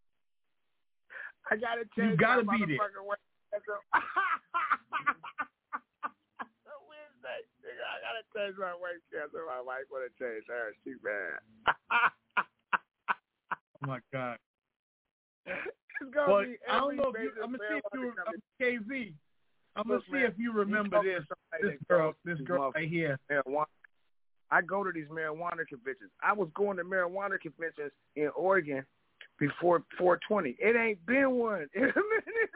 I gotta change You gotta my be there. motherfucking way. Wednesday. Nigga, I gotta change my weight schedule. My wife wanna change her. She mad. Oh my God. It's gonna well, be I don't know if you, business I'm gonna see if you, uh, K V. I'm gonna Look, see man, if you remember you this. somebody This that girl, goes this to girl motherfucking right here. Marijuana. I go to these marijuana conventions. I was going to marijuana conventions in Oregon before four twenty. It ain't been one. It ain't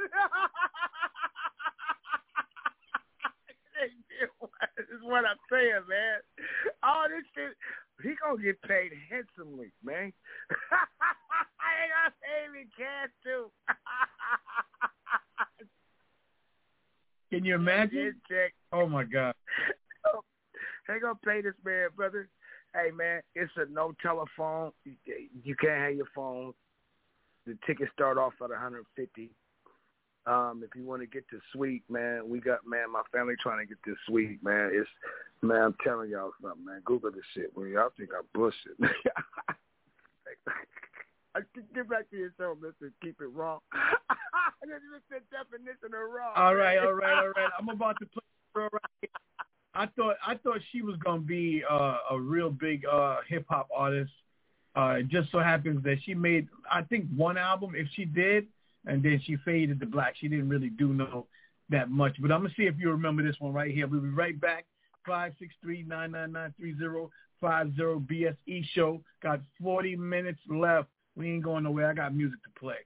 been one. This is what I'm saying, man. All this shit, he gonna get paid handsomely, man. He gonna pay me cash too. Can you imagine? Oh my God. They gonna pay this man, brother. Hey man, it's a no telephone. You can't have your phone. The tickets start off at one hundred fifty. Um, if you want to get the suite, man, we got man, my family trying to get this suite, man. It's man, I'm telling y'all something, man. Google this shit. Well, y'all think I'm bullshit. I get back to your show, Mister Keep It Raw. That's the definition of raw. All right, all right, all right. I'm about to play the girl right here. I thought I thought she was gonna be uh, a real big uh, hip hop artist. Uh, it just so happens that she made I think one album, if she did, and then she faded to black. She didn't really do no that much. But I'm gonna see if you remember this one right here. We'll be right back. Five six three nine nine nine three zero five zero B S E show. Got forty minutes left. We ain't going nowhere. I got music to play.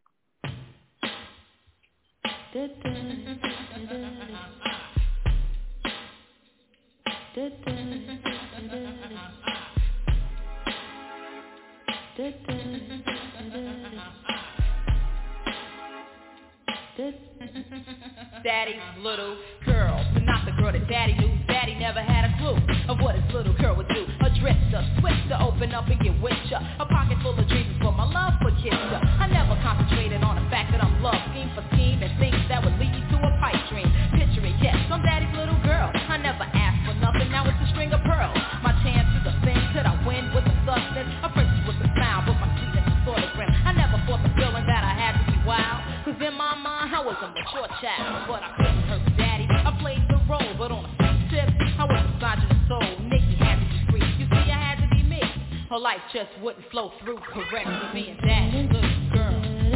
Daddy's little girl, but not the girl that daddy knew. Daddy never had a clue of what his little girl would do. A dresser, switch to open up and get with ya. A pocket full of dreams for my love for kids. I never concentrated on the fact that I'm loved. Scheme for scheme and things that would lead to a pipe dream. Picture it, yes, I'm daddy's little girl. I never asked for nothing, now it's a string of pearls. My chances are thin, could I win with the substance? A princess with a smile, but my sweetness is sort of grim. I never fought the feeling that I had to be wild. Cause in my mind, I was a mature child. But I couldn't hurt daddy. I played the role, but on a sweet tip, I was misogynist soul. Nikki had to be free. You see, I had to be me. Her life just wouldn't flow through correctly. Being daddy's little girl.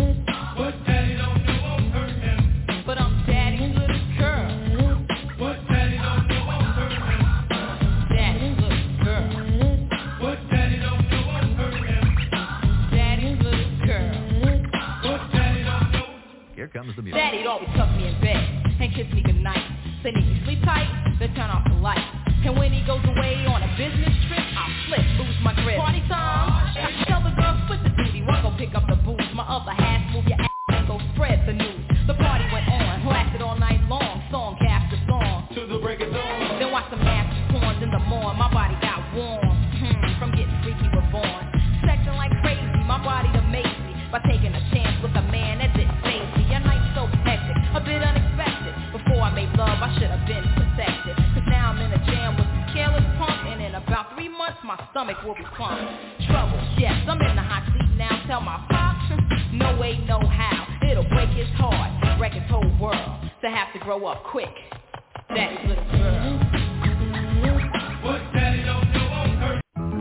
But daddy don't know won't hurt him. But I'm daddy's little girl. But daddy don't know won't hurt him. Daddy's little girl. But daddy don't know won't hurt him. Daddy's little girl. But daddy don't know. Here comes the music. Daddy'd always tuck me in bed and kiss me goodnight. Say, Nikki, sleep tight, then turn off the light. And when he goes away on a business trip, I'll flip, lose my grip. Party time, tell the girls split the duty. One go pick up the booze, my other half move your ass and go spread the news. The party went on, lasted all night long, song after song. To the break of dawn. Then watch some nasty porns in the morn. My body got warm, hmm, from getting freaky reborn. Sexing like crazy, my body amazed me by taking a chance with a man that didn't faze me. A night so hectic, a bit unexpected. Before I made love, I should have been protected. Cause now I'm in a jam with this careless punk, and in about three months, my stomach will be plump. Trouble, yes, I'm in the hot seat now. Tell my pops, no way, no how. It'll break his heart, wreck his whole world, to have to grow up quick. Daddy's little girl. What daddy don't know won't hurt.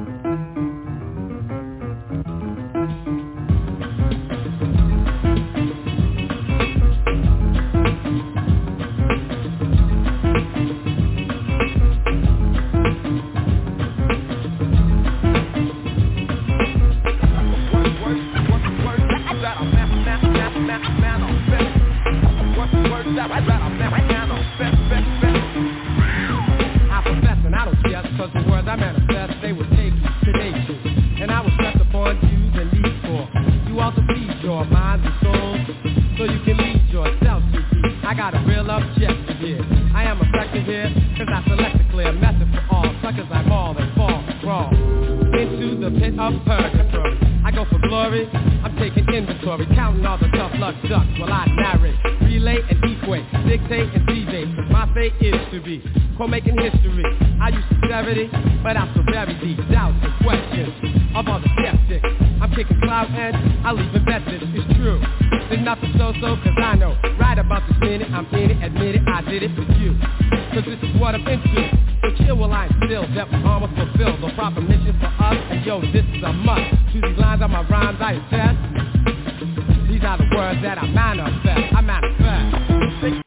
I profess and I don't care, cause the words I manifest, they will take you to their truth. And I will stress upon Jews and these for you all to feed your minds and souls, so you can lead yourself to peace. I got a real objective here. I am effective here, cause I select a clear method for all suckers I maul and fall wrong into the pit of purgatory. I go for glory, I'm taking inventory, counting all the tough luck ducks while I narrate, relay and equate, dictate and deviate. Cause my fate is to be co-making history. I use sincerity, but I'm so very deep. Doubts and questions of all the skeptics. I'm kicking clout and I leave invested. It's true, there's nothing so-so, cause I know right about this minute, I'm in it, admit it, I did it for you. Cause this is what I'm into. So chill while I'm still, that we almost fulfill the proper mission for us. And yo, this is a must. To these lines on my rhymes I attest. These are the words that I manifest. I manifest.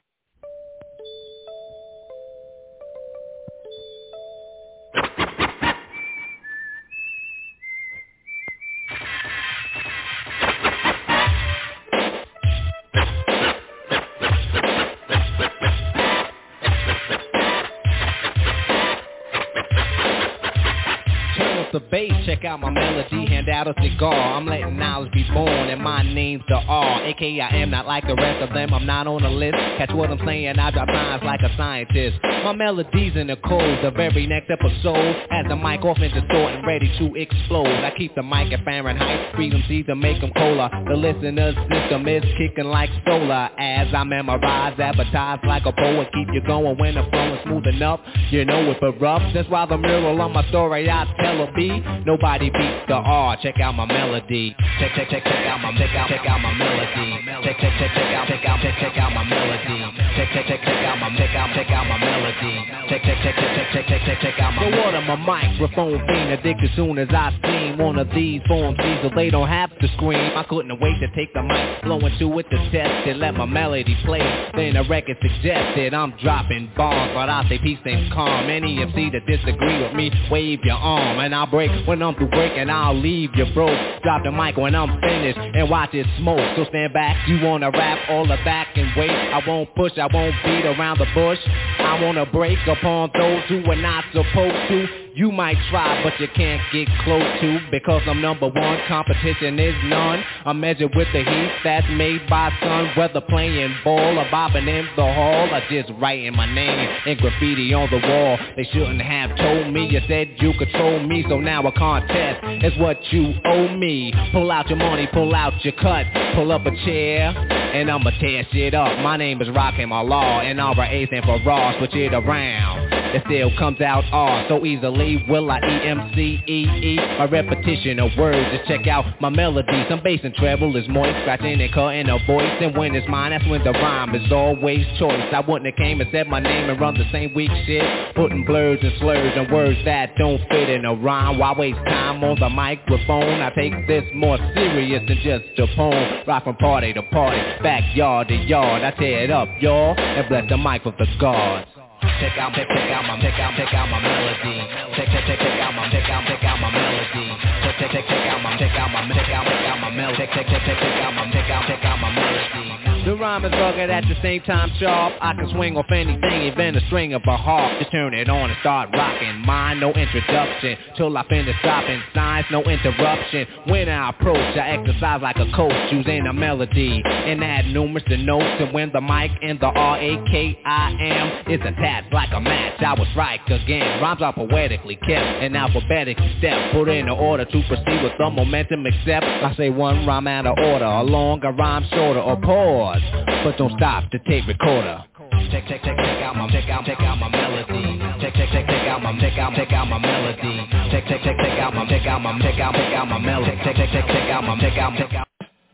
The bass, check out my melody, hand out a cigar. I'm letting knowledge be born, and my name's the R. A K I am not like the rest of them, I'm not on the list. Catch what I'm saying, I drop lines like a scientist. My melody's in the code, the very next episode has the mic off in the store and ready to explode. I keep the mic at Fahrenheit, freedom seeds to make them cola. The listener's system is kicking like solar. As I memorize, advertise like a poet, keep you going when the flow is smooth enough. You know it but rough, that's why the mural on my story I tell a B. Nobody beats the R. Check out my melody. Check check check check out my check out check out my melody. Check check check check out check out check check out my melody. Check check check check out my check out check out my melody. Check check check check check check check check check out my. So what am a microphone fiend addicted soon as I steam one of these forms so they don't have to scream. I couldn't wait to take the mic, blow into it to test it, let my melody play. Then the record suggested I'm dropping bombs, but I say peace and calm. Any M C that disagree with me, wave your arm and I'll break. When I'm through breaking, I'll leave you broke. Drop the mic when I'm finished and watch it smoke. So stand back, you wanna rap all the back and wait. I won't push, I won't beat around the bush. I wanna break upon those who are not supposed to. You might try, but you can't get close to, because I'm number one, competition is none. I'm measured with the heat that's made by sun. Whether playing ball or bobbing in the hall, or just writing my name in graffiti on the wall. They shouldn't have told me, you said you control me, so now a contest is what you owe me. Pull out your money, pull out your cut, pull up a chair, and I'ma tear shit up. My name is Rakim Allah, and R A stand for Raw, switch it around. It still comes out R so easily. Will I E M C E E? My repetition of words, just check out my melody. Some bass and treble is moist, scratching and cutting a voice. And when it's mine, that's when the rhyme is always choice. I wouldn't have came and said my name and run the same weak shit, putting blurs and slurs and words that don't fit in a rhyme. Why waste time on the microphone? I take this more serious than just a poem. Rock from party to party, backyard to yard. I tear it up, y'all, and bless the mic with the gods. Check out, check, check out my, check out, check out my melody. Check, check, check, check out my, check out, check out my melody. Check, check, check, check out my, check out my, check out, check out my melody. Check, check, check, check, check out my, check out, check out my melody. The rhyme is rugged at the same time sharp. I can swing off anything, even a string of a harp. Just turn it on and start rocking. Mine, no introduction, till I finish dropping signs, no interruption. When I approach, I exercise like a coach, using a melody and add numerous to notes. And when the mic and the R A K I M is attached like a match, I will strike again. Rhymes are poetically kept and alphabetically stepped, put in order to proceed with the momentum except I say one rhyme out of order, a longer rhyme shorter, or pause, but don't stop the tape recorder. Check, check, check, check out my, check out, check out my melody. Check, check, check, check out my, check out, check out my melody. Check, check, check, check out my, check out my, check out, check out my melody. Check, check, check, check out my, check out, check out.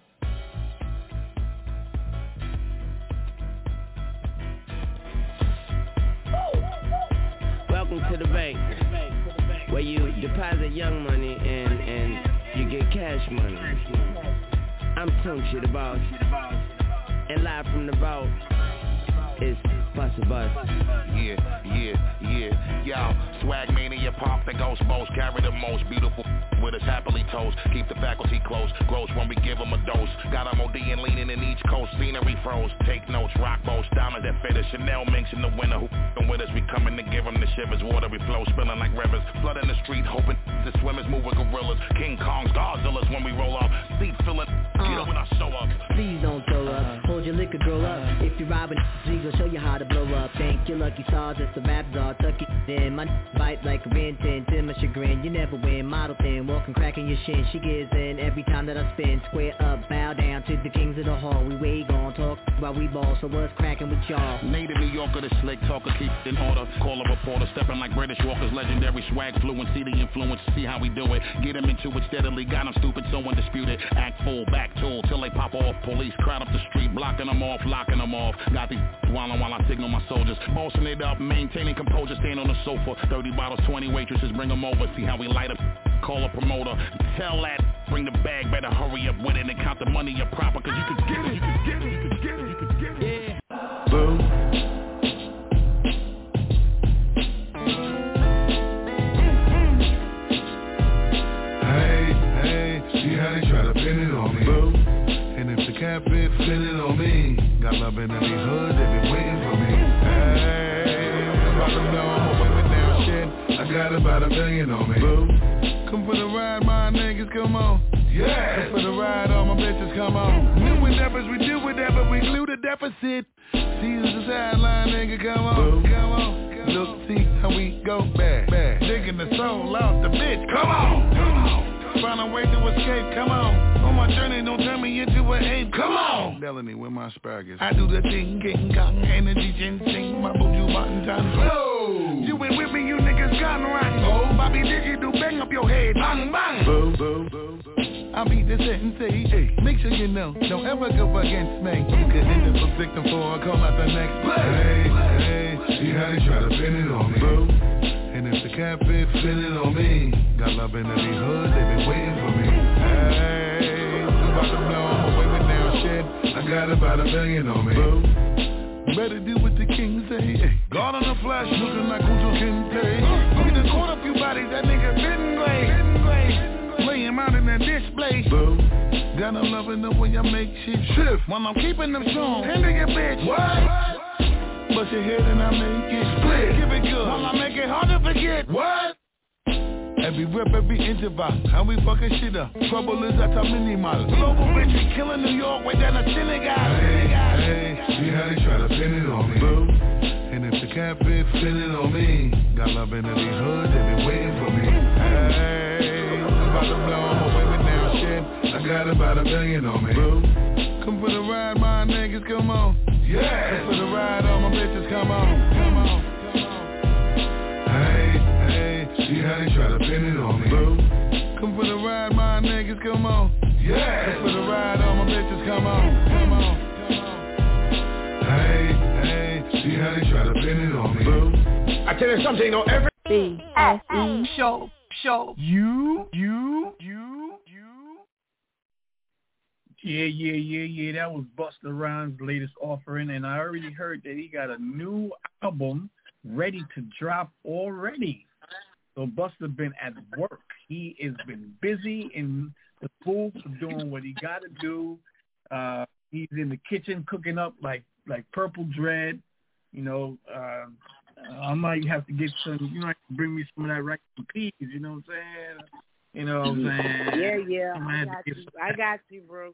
Welcome to the bank, where you deposit young money and and you get cash money. I'm Tunchi the boss, and live from the vault is Busta Bus. Yeah, yeah, yeah, yo, swag mania, park the ghost boast, carry the most beautiful with us happily toast, keep the faculty close, grows when we give them a dose, got them ODing leaning in each coast, scenery froze, take notes, rock boats, diamonds that fit us, Chanel minks in the winter, who f***ing with us, we coming to give them the shivers, water we flow, spilling like rivers, flooding the street, hoping the swimmers move with gorillas, King Kongs, Godzillas when we roll up, seat filling, get up when I show up. Please don't throw up, hold your liquor, grow up, if you're robbing, we gon' show you how to blow up, thank your lucky stars, it's the rap dog, tuck it in, my bite like a Ren ten, to my chagrin, you never win, model thin, walking, cracking your shin, she gives in every time that I spin, square up, bow down to the kings of the hall, we way gon' talk while we ball, so what's cracking with y'all? Native New Yorker, the slick talker, keep in order, call a reporter, stepping like British walkers, legendary swag, fluency, the influence, see how we do it, get them into it steadily, got them stupid, so undisputed, act full, back tool, till they pop off, police crowd up the street, blocking them off, locking them off, got these wildin' while I signal my soldiers, bossing it up, maintaining composure, stand on the sofa, thirty bottles, twenty waitresses, bring them over, see how we light up, call a promoter, tell that Bring the bag, better hurry up with it and count the money up proper, cause you could get it, you could get it, you could get it, you could get it. Yeah. Boo. Hey, hey, see how they try to pin it on me. Boo. And if the cat fit, pin it on me. Got love in every hood, they been waiting for me. Hey, about to know I'm waving down shit. I got about a million on me. Boo. Come for the ride, my niggas, come on. Yeah. Come for the ride, all my bitches, come on. New endeavors, we do whatever, we glue the deficit. See the sideline, nigga, come on, Boo. Come on. Look, see how we go back, back. Digging the soul out the bitch, come on, come on. Find a way to escape, come on. On my journey, don't turn me into an ape, come on. Melanie with my asparagus. I do the thing, King Kong, energy, ginseng, my booju button time. Whoa. You ain't with me, you niggas gone rotten. Oh, Bobby Digital, bang up your head, bang, bang. Boo, boo, boo, boo. I'll beat the sensei, hey. Make sure you know, don't ever go against me. You could end up a victim for a call out the next play. Hey, hey, see how they try to pin it on me, boo. And if the cat fit, fit it on me. Got love in every hood, they been waiting for me. Hey, about to know I'm waving down shit. I got about a million on me. Boo. Better do what the king say. Hey. God on the flash, looking like Ujo Kinte. We done caught a few bodies, that nigga bitten gray. Lay him out in that display. Boo. Got no love in the way I make shit shift. While I'm keeping them strong. Hand to your bitch. What? Bust your head and I make it split. Give it good. While I make it hard to forget. What? Every rip, every interval. How we fucking shit up. Trouble is at our mini model. Global bitch, we killing New York way down the Senegal. Hey, hey, see how they try to pin it on me. Boo. And if the cat fit, fit it on me. Got love in every hood, they been waiting for me. Hey, I'm about to blow, I'm waving down shit. I got about a million on me. Boo. Come for the ride, my niggas, come on. Yeah. Come for the ride, all my bitches, come on, come on, come on. Hey, hey, see how they try to pin it on me. Boo. Come for the ride, my niggas, come on. Yeah. Come for the ride, all my bitches, come on, come on, come on. Hey, hey, see how they try to pin it on me. Boo. I tell you something, you know, every B S E show, show. You, you, you, you. Yeah, yeah, yeah, yeah. That was Busta Rhymes' latest offering, and I already heard that he got a new album ready to drop already. So Busta been at work. He has been busy in the booth doing what he got to do. Uh, he's in the kitchen cooking up like like Purple Dread. You know, uh, I might have to get some. You might bring me some of that rice and peas. You know what I'm saying? You know what I'm saying? Yeah, yeah. I, I got you. I got you, bro.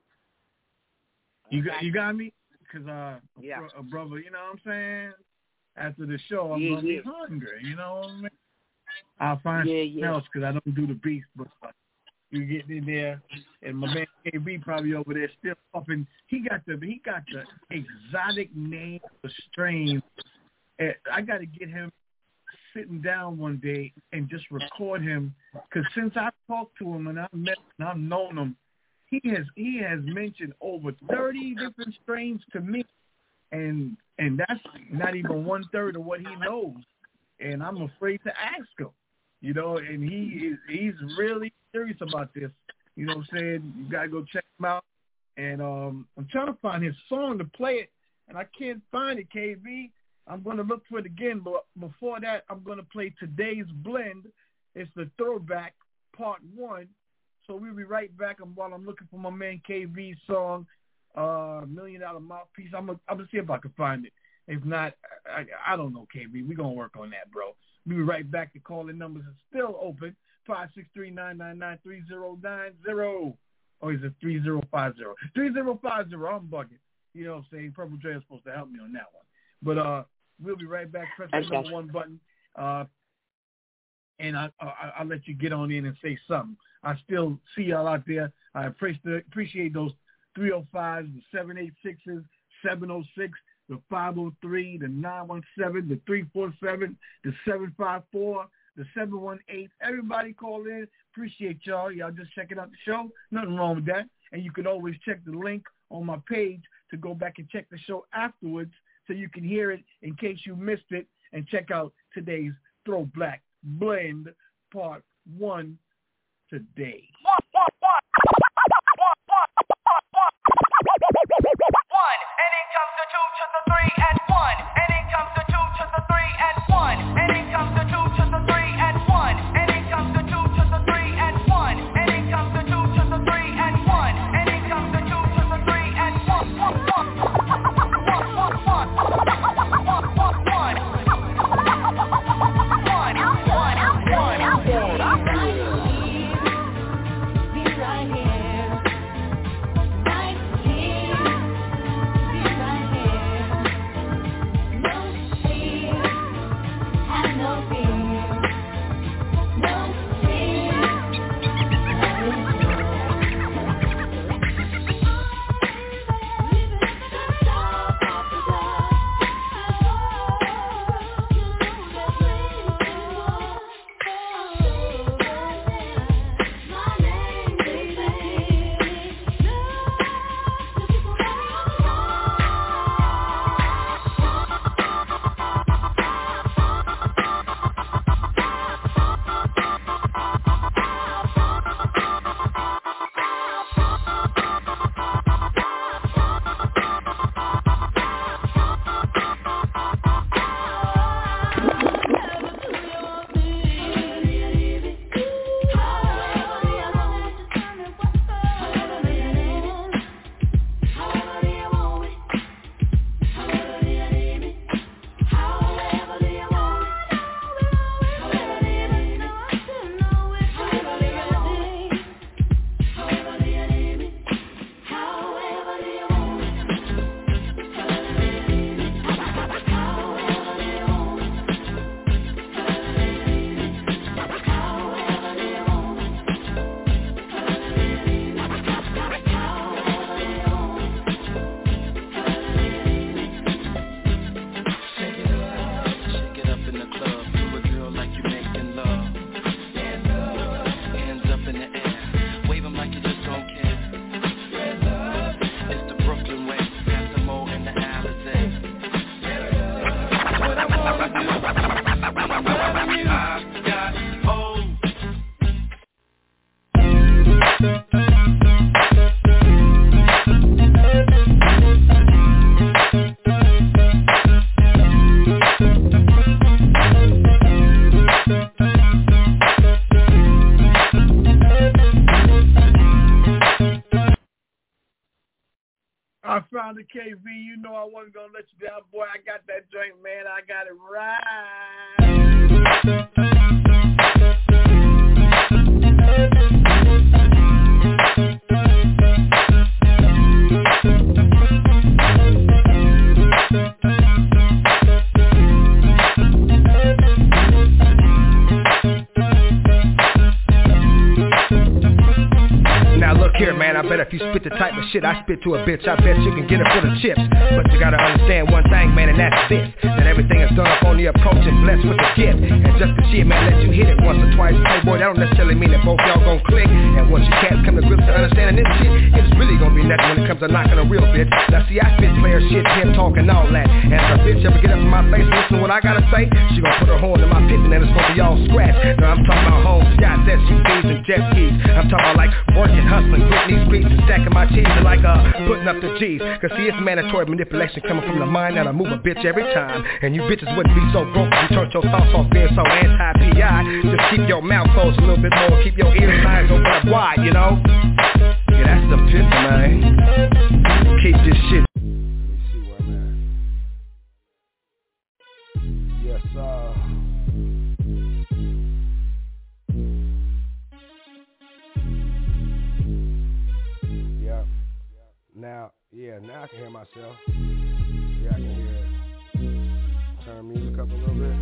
You got you got me? Because uh, yeah. a, a brother, you know what I'm saying? After the show, I'm yeah, going to yeah. be hungry, you know what I mean? I'll find yeah, something yeah. else because I don't do the beef, but uh, you get in there, and my man K B probably over there still puffing. He got the he got the exotic name of strain. And I got to get him sitting down one day and just record him because since I talked to him and I met and I've known him, He has he has mentioned over thirty different strains to me, and and that's not even one third of what he knows. And I'm afraid to ask him, you know. And he is he's really serious about this. You know what I'm saying? You gotta go check him out. And um, I'm trying to find his song to play it, and I can't find it. K V, I'm gonna look for it again. But before that, I'm gonna play today's blend. It's the throwback part one. So we'll be right back while I'm looking for my man K V's song, uh, Million Dollar Mouthpiece. I'm gonna I'm gonna see if I can find it. If not, I, I don't know, K V. We're gonna work on that, bro. We'll be right back. The calling numbers are still open. five six three, nine nine nine, three zero nine zero. Or is it three zero five zero? three zero five zero, I'm bugging. You know what I'm saying? Purple Dre is supposed to help me on that one. But uh, we'll be right back. Press the number one button. Uh, and I, I, I'll let you get on in and say something. I still see y'all out there. I appreciate appreciate those three oh fives, the seven eight sixes, seven oh six, the five oh three, the nine one seven, the three four seven, the seven five four, the seven one eight. Everybody call in. Appreciate y'all. Y'all just checking out the show. Nothing wrong with that. And you can always check the link on my page to go back and check the show afterwards so you can hear it in case you missed it and check out today's Throwback Blend Part one today. founder K V. You know I wasn't gonna let you down, boy. I got that joint, man. I got it Now look here, man, I bet if you spit the type of shit I spit to a bitch, I bet you can get it for the chips. But you gotta understand one thing, man, and that's this, that everything is done up on the approach and blessed with a gift. And just the shit, man, let you hit it once or twice, hey boy, that don't necessarily mean that both y'all gon' click. And once you cats come to grips to understanding this shit, it's really gonna be nothing when it comes to knocking a real bitch. Now see, I spit player shit, pimp talk and all that. And if a bitch ever get up in my face and listen to what I gotta say, she gon' put her horn in my pit and then it's gonna be all scratched. Now I'm talking about home shots, S U Vs and jet skis. I'm talking about like working, hustling, gritting these streets and stacking my cheese and like uh putting up the G's. Cause see, it's mandatory manipulation coming from the mind that I move a bitch every time. And you bitches wouldn't be so broke if you turned your thoughts off being so anti-P I. Just keep your mouth closed a little bit more, keep your ears and eyes open up wide, you know? Yeah, that's the pit, man. Keep this shit. Let me see where I'm at. Yes, uh Now, yeah, now I can hear myself. Yeah, I can hear it. Turn music up a little bit.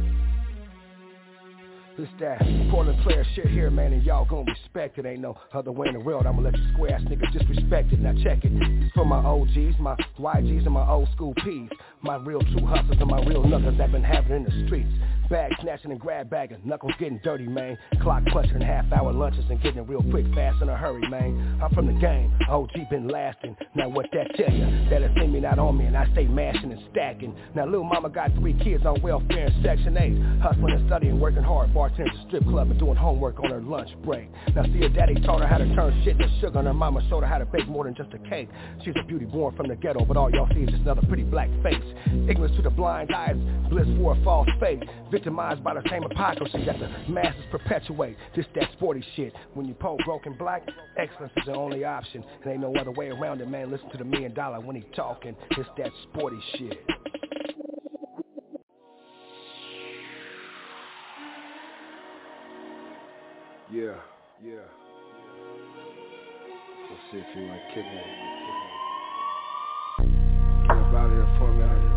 It's that Portland player shit here, man, and y'all gon' respect it. Ain't no other way in the world. I'ma let you square ass niggas disrespect it. Now check it. It's for my O Gs, my Y Gs, and my old school Ps. My real true hustlers and my real knuckles that been having in the streets. Bag snatching and grab bagging, knuckles getting dirty, man. Clock punching half hour lunches and getting it real quick, fast in a hurry, man. I'm from the game, O G been lasting. Now what that tell you? That it's in me, not on me, and I stay mashing and stacking. Now little mama got three kids on welfare in section eight. Hustling and studying, working hard, bartending at the strip club and doing homework on her lunch break. Now see her daddy taught her how to turn shit into sugar, and her mama showed her how to bake more than just a cake. She's a beauty born from the ghetto, but all y'all see is just another pretty black face. Ignorance to the blind eyes, bliss for a false faith. Victimized by the same hypocrisy that the masses perpetuate. This that sporty shit. When you poll broken black, excellence is the only option. And ain't no other way around it, man. Listen to the million dollar when he talking. It's that sporty shit. Yeah, yeah. Let's see if you like kick it. Get up out of here for a minute.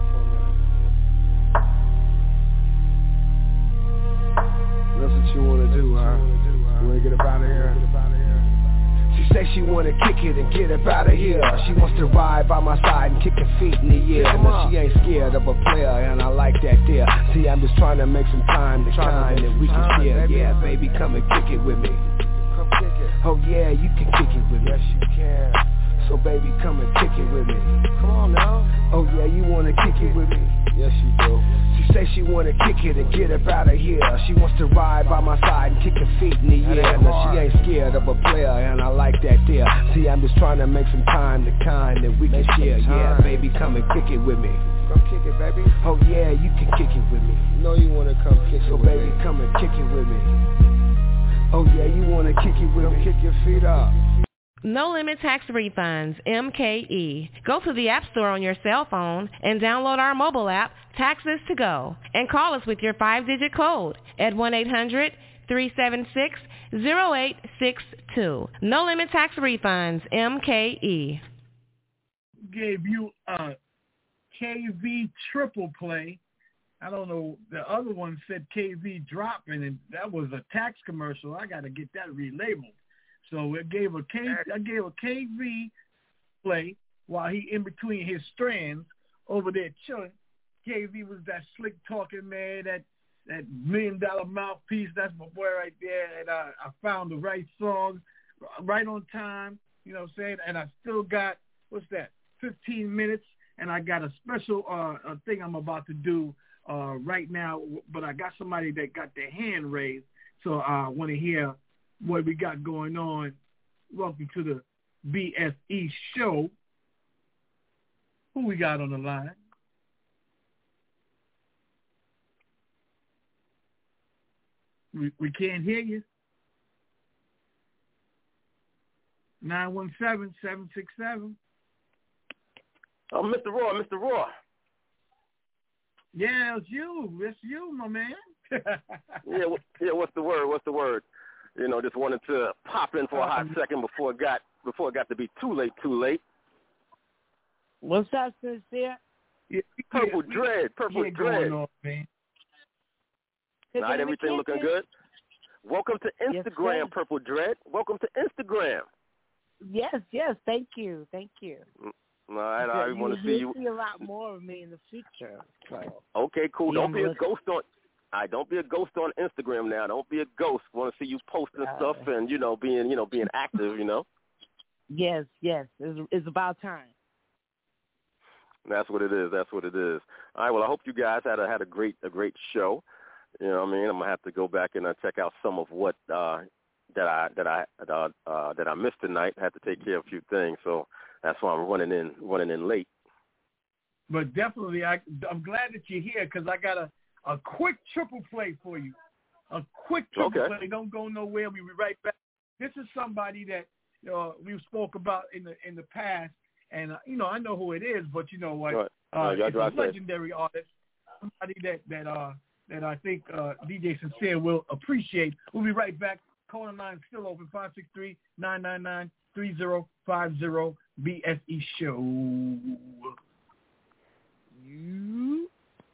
That's what you wanna do, huh? You wanna get up out of here? She say she wanna kick it and get up out of here. She wants to ride by my side and kick her feet in the air. But she ain't scared of a player, and I like that there. See, I'm just trying to make some time to shine that we can share. Yeah, baby, come and kick it with me. Oh yeah, you can kick it with me. Yes, you can. So baby, come and kick it with me. Come on now. Oh yeah, you wanna kick it with me? Yes, you do. She say she wanna kick it and get up out of here. She wants to ride by my side and kick her feet in the air. But she ain't scared of a player, and I like that there. See, I'm just trying to make some time, the kind that we can share. Yeah, baby, come and kick it with me. Come kick it, baby. Oh yeah, you can kick it with me. You know you wanna come kick it with me. So baby, come and kick it with me. Oh yeah, you wanna kick it with me. Kick your feet up. No Limit Tax Refunds, M K E. Go to the App Store on your cell phone and download our mobile app, Taxes to Go, and call us with your five-digit code at one eight hundred, three seven six, zero eight six two. No Limit Tax Refunds, M K E. Gave you a K V triple play. I don't know, the other one said K V dropping, and that was a tax commercial. I got to get that relabeled. So it gave a K, I gave a K V play while he in between his strands over there chilling. K V was that slick talking man, that that million dollar mouthpiece. That's my boy right there. And I, I found the right song right on time. You know what I'm saying? And I still got, what's that, fifteen minutes. And I got a special uh, a thing I'm about to do uh, right now. But I got somebody that got their hand raised. So I want to hear what we got going on. Welcome to the B S E show. Who we got on the line? We we can't hear you. nine one seven, seven six seven. Oh, Mister Raw, Mister Raw. Yeah, it's you. It's you, my man. yeah, what, yeah. What's the word? What's the word? You know, just wanted to pop in for a hot second before it got before it got to be too late. Too late. What's that, sincere? Yeah, Purple yeah, Dread. Purple yeah, Dread. on, man. Not everything looking good. Welcome to Instagram, yes, Purple Dread. Welcome to Instagram. Yes, yes. Thank you. Thank you. All right, I you, want to see you. see a lot more of me in the future. So. Okay, cool. Don't be a looking. ghost on. All right, don't be a ghost on Instagram now. Don't be a ghost. Want to see you posting uh, stuff and you know being you know being active. You know. Yes, yes. It's, it's about time. That's what it is. That's what it is. All right. Well, I hope you guys had a had a great a great show. You know what I mean? I'm gonna have to go back and uh, check out some of what uh, that I that I uh, uh, that I missed tonight. I had to take care of a few things, so that's why I'm running in running in late. But definitely, I, I'm glad that you're here because I got a, a quick triple play for you. A quick triple okay. play. Don't go nowhere. We'll be right back. This is somebody that uh, we spoke about in the in the past, and uh, you know I know who it is, but you know what? Right. Uh, uh, it's a legendary artist. Somebody that that uh. that I think uh, D J Sincere will appreciate. We'll be right back. Caller line still open, five six three, nine nine nine, three zero five zero, B S E Show. You.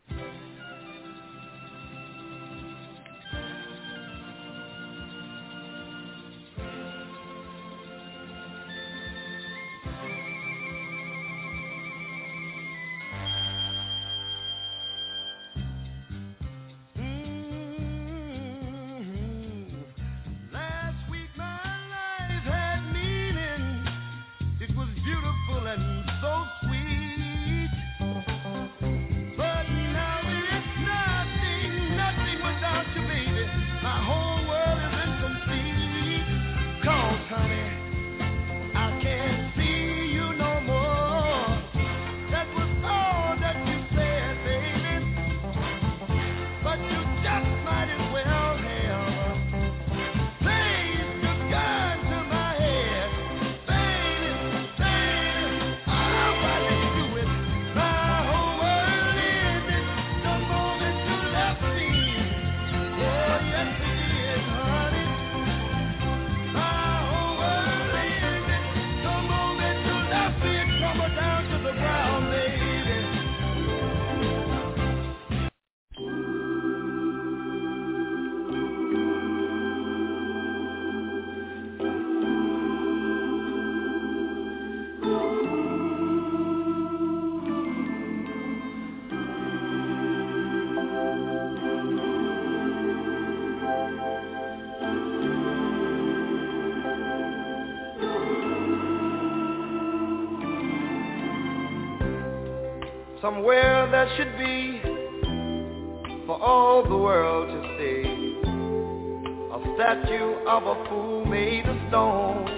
Somewhere there should be for all the world to see a statue of a fool made of stone,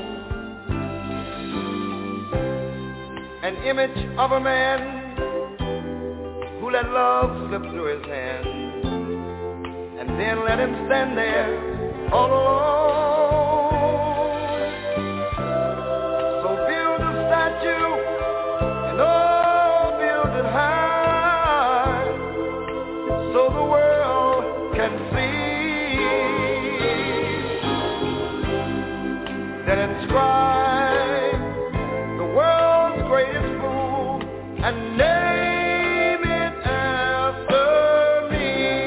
an image of a man who let love slip through his hand and then let him stand there all alone. So build a statue and oh high, so the world can see, then inscribe the world's greatest fool and name it after me.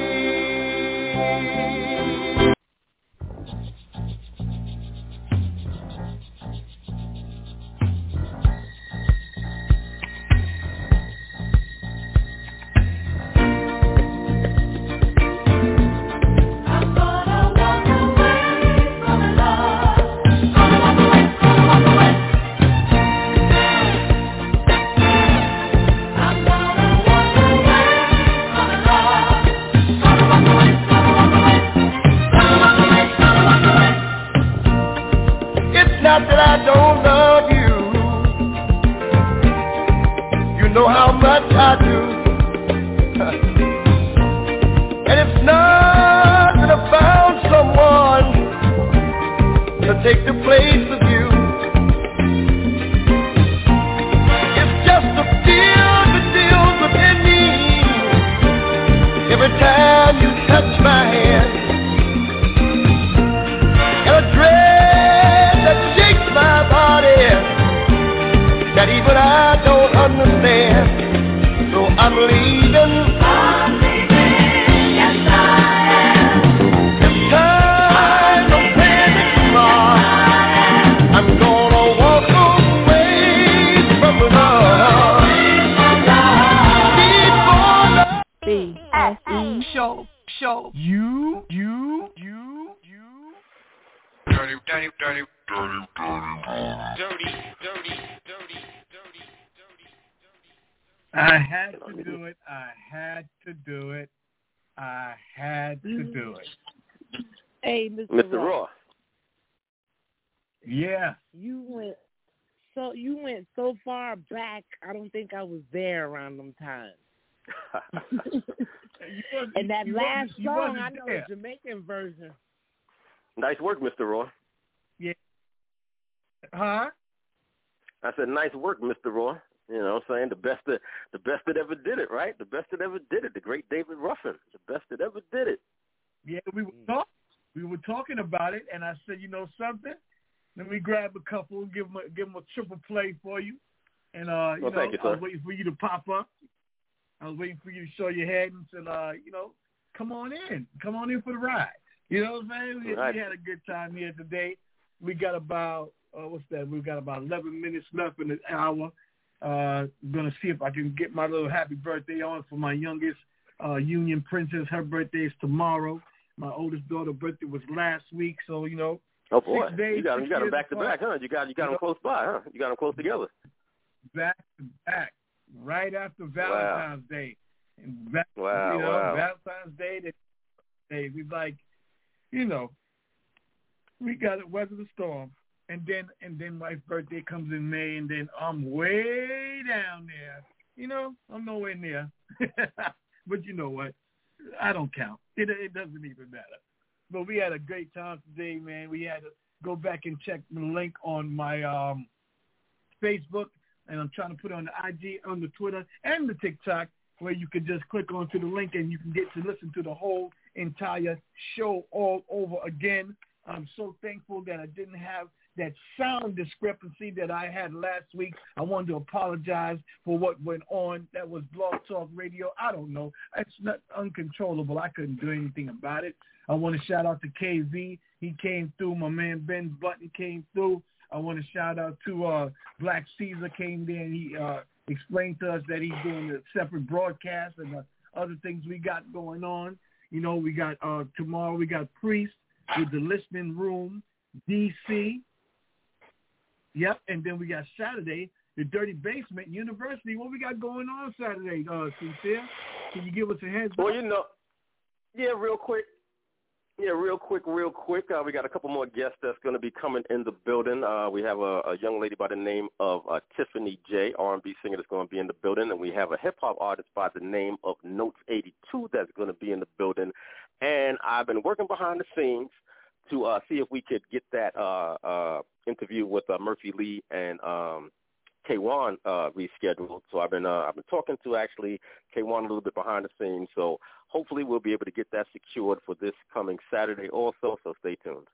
Not that I don't love you, you know how much I do. And it's not that I found someone to take the place of you. It's just a feeling show. You, you, you, you. Dirty, dirty, dirty, dirty, dirty, dirty, dirty, dirty, dirty, dirty. I had to do it. I had to do it. I had to do it. Hey, Mister Mister Raw. Raw. Yeah. You went so you went so far back. I don't think I was there around them times. And that last song, I know the Jamaican version. Nice work, Mister Raw. Yeah. Huh? I said, nice work, Mister Raw. You know what I'm saying? The best that the best that ever did it, right? The best that ever did it. The great David Ruffin. The best that ever did it. Yeah, we were talking. We were talking about it, and I said, you know something? Let me grab a couple and give them a, give them a triple play for you. And uh, you well, know, thank you, I was sir. waiting for you to pop up. I was waiting for you to show your head and said, uh, you know, come on in, come on in for the ride. You know what I'm saying? We, right. we had a good time here today. We got about uh, what's that? We got about eleven minutes left in the hour. Uh, I'm gonna see if I can get my little happy birthday on for my youngest uh, Union Princess. Her birthday is tomorrow. My oldest daughter's birthday was last week, so you know. Oh boy, six days, you got them, you got them back to apart. back, huh? You got you got them close by, huh? You got them close together. Back to back, right after Valentine's wow. Day. And back, wow, you know, wow. Valentine's Day, they, they we like, you know, we got to weather the storm, and then and then my birthday comes in May, and then I'm way down there. You know, I'm nowhere near. But you know what? I don't count. It it doesn't even matter. But we had a great time today, man. We had to go back and check the link on my um, Facebook, and I'm trying to put it on the I G, on the Twitter, and the TikTok, where you could just click onto the link and you can get to listen to the whole entire show all over again. I'm so thankful that I didn't have that sound discrepancy that I had last week. I wanted to apologize for what went on. That was Blog Talk Radio. I don't know. It's not uncontrollable. I couldn't do anything about it. I want to shout out to K V. He came through. My man Ben Button came through. I want to shout out to uh, Black Caesar came there and he uh, explained to us that he's doing a separate broadcast and the other things we got going on. You know, we got uh, tomorrow we got Priest with the Listening Room, D C. Yep, and then we got Saturday, the Dirty Basement University. What we got going on Saturday, uh, Sincere? Can you give us a heads up? Well, you know, yeah, real quick. Yeah, real quick, real quick. Uh, we got a couple more guests that's going to be coming in the building. Uh, we have a, a young lady by the name of uh, Tiffany J, R and B singer, that's going to be in the building. And we have a hip-hop artist by the name of Notes eighty-two that's going to be in the building. And I've been working behind the scenes to uh, see if we could get that uh, uh, interview with uh, Murphy Lee and um, K one uh, rescheduled. So I've been uh, I've been talking to actually K one a little bit behind the scenes. So hopefully we'll be able to get that secured for this coming Saturday also. So stay tuned.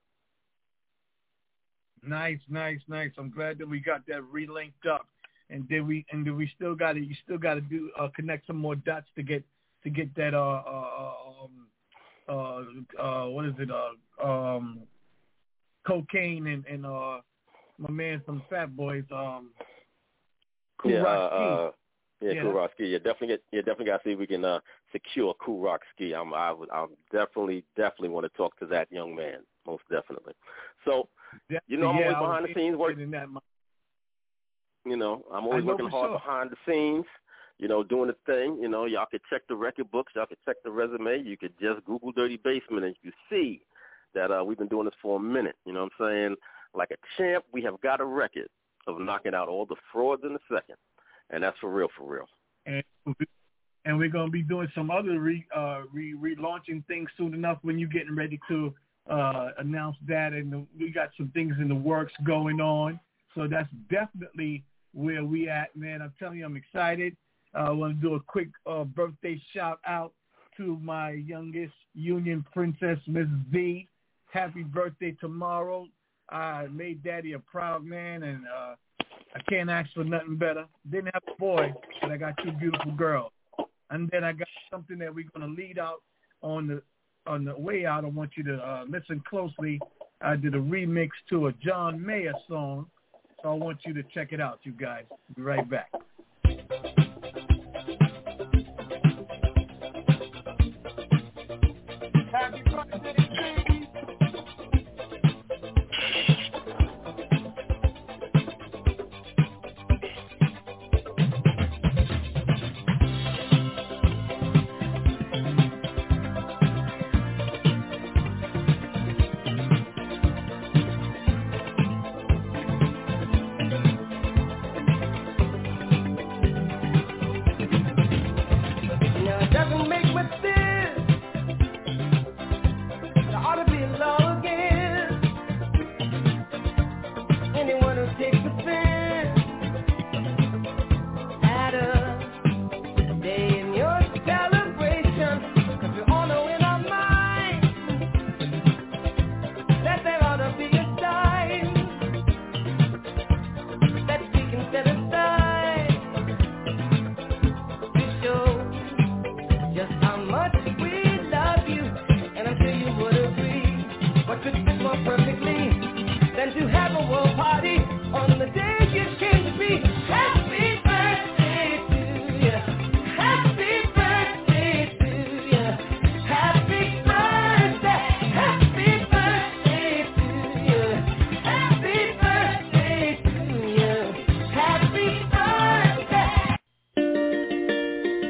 Nice, nice, nice. I'm glad that we got that relinked up, and then we and then we still got to you still got to do uh, connect some more dots to get to get that uh, uh um uh uh what is it uh um cocaine and and uh my man from Fat Boys um Cool yeah, Rock uh, uh, yeah, yeah, Cool Rock Ski. Yeah, definitely get yeah definitely got to see if we can uh, secure Cool Rock Ski. I'm I would I definitely definitely want to talk to that young man, most definitely. So yeah, you know I'm yeah, always behind the scenes working. That you know I'm always know working hard sure. behind the scenes. You know, doing the thing. You know, y'all could check the record books. Y'all could check the resume. You could just Google Dirty Basement and you see that uh, we've been doing this for a minute. You know what I'm saying? Like a champ, we have got a record of knocking out all the frauds in a second. And that's for real, for real. And, and we're going to be doing some other re, uh, re, relaunching things soon enough when you're getting ready to uh, announce that. And we got some things in the works going on. So that's definitely where we at, man. I'm telling you, I'm excited. Uh, I want to do a quick uh, birthday shout out to my youngest Union Princess, Miss V. Happy birthday tomorrow. I made Daddy a proud man, and uh, I can't ask for nothing better. Didn't have a boy, but I got two beautiful girls. And then I got something that we're going to lead out on the on the way out. I want you to uh, listen closely. I did a remix to a John Mayer song, so I want you to check it out, you guys. Be right back.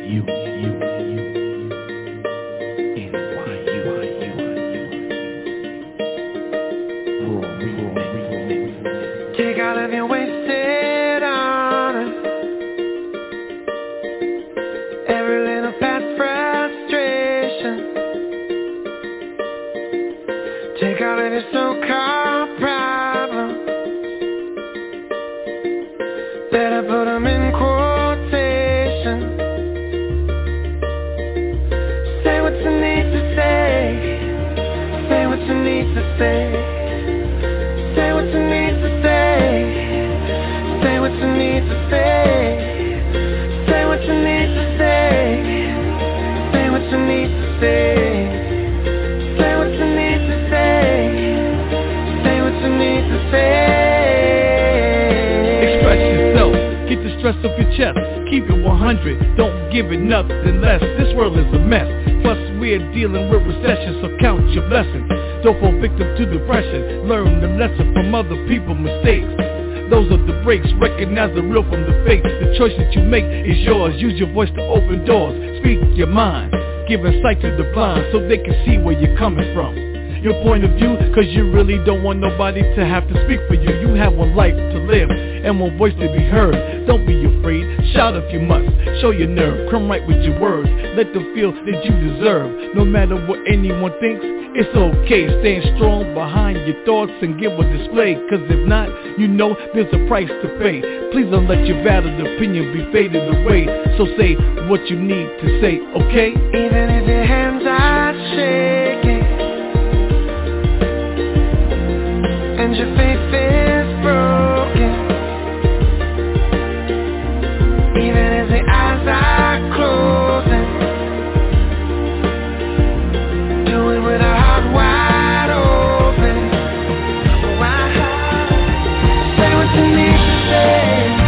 you, you, you, N Y U, take all of your wasted honor, every little past frustration, take all of your so-called problems, better put them in quotation, say what you need to say, say what you need to say, say what you need to say, say what you need to say, say what you need to say, say what you need to say, say what you need to say, say what you need to say. Express yourself, get the stress off your chest, keep it one hundred, don't give it nothing less. This world is a mess, plus we're dealing with recession, so count your blessings. Don't fall victim to depression, learn the lesson from other people's mistakes. Those are the breaks, recognize the real from the fake. The choice that you make is yours, use your voice to open doors. Speak your mind, give insight to the blind so they can see where you're coming from. Your point of view, cause you really don't want nobody to have to speak for you. You have one life to live and one voice to be heard. Don't be afraid, shout if you must, show your nerve, come right with your words, let them feel that you deserve. No matter what anyone thinks, it's okay, stand strong behind your thoughts and give a display. Cause if not, you know there's a price to pay. Please don't let your valid opinion be faded away. So say what you need to say, okay? Even if your hands are shaking and your faith is broken, even as the eyes are closing, do it with a heart wide open. Wide. Say what you need to say.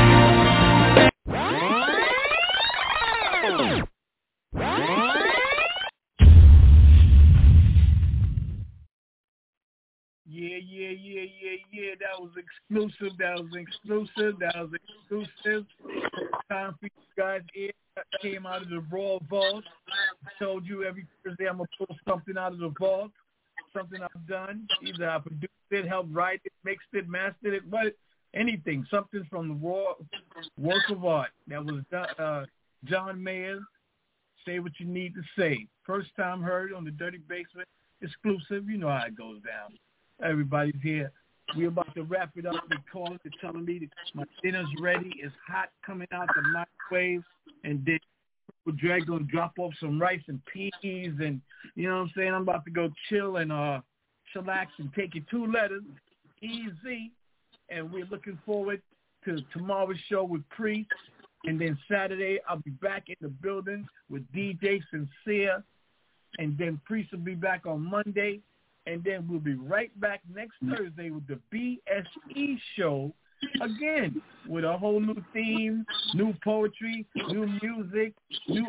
Yeah, yeah, yeah, yeah, yeah. That was exclusive. That was exclusive. That was exclusive. Time for you guys. It came out of the Raw Vault. I told you every Thursday I'm going to pull something out of the vault. Something I've done. Either I produced it, helped write it, mixed it, mastered it, but anything. Something from the raw work of art. That was uh, John Mayer. Say what you need to say. First time heard on the Dirty Basement. Exclusive. You know how it goes down. Everybody's here. We're about to wrap it up. They're calling, they're telling me that my dinner's ready. It's hot coming out the microwave. And then Drag gonna drop off some rice and peas, and you know what I'm saying? I'm about to go chill and uh chillax and take you two letters. Easy. And we're looking forward to tomorrow's show with Priest. And then Saturday I'll be back in the building with D J Sincere. And then Priest will be back on Monday. And then we'll be right back next Thursday with the B S E show again with a whole new theme, new poetry, new music, new.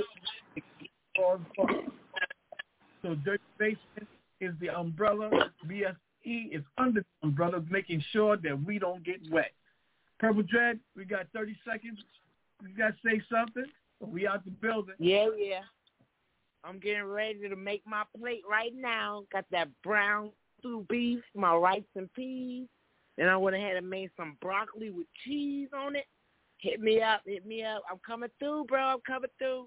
So Dirty Basement is the umbrella. B S E is under the umbrella, making sure that we don't get wet. Purple Dread, we got thirty seconds. You got to say something. We out the building. Yeah, yeah. I'm getting ready to make my plate right now. Got that brown stew beef, my rice and peas. Then I went ahead and made some broccoli with cheese on it. Hit me up, hit me up. I'm coming through, bro. I'm coming through.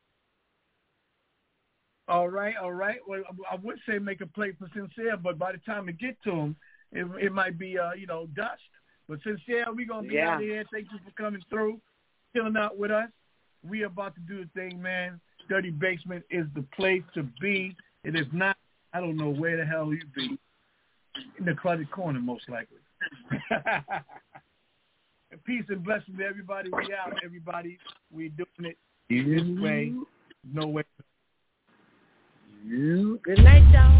All right, all right. Well, I would say make a plate for Sincere, but by the time we get to him, it, it might be, uh, you know, dust. But Sincere, we're going to be yeah. out of here. Thank you for coming through, chilling out with us. We are about to do the thing, man. Dirty Basement is the place to be. And if not, I don't know where the hell you be. In the cluttered corner, most likely. Peace and blessings to everybody. We out, everybody. We're doing it this way. No way. Good night, y'all.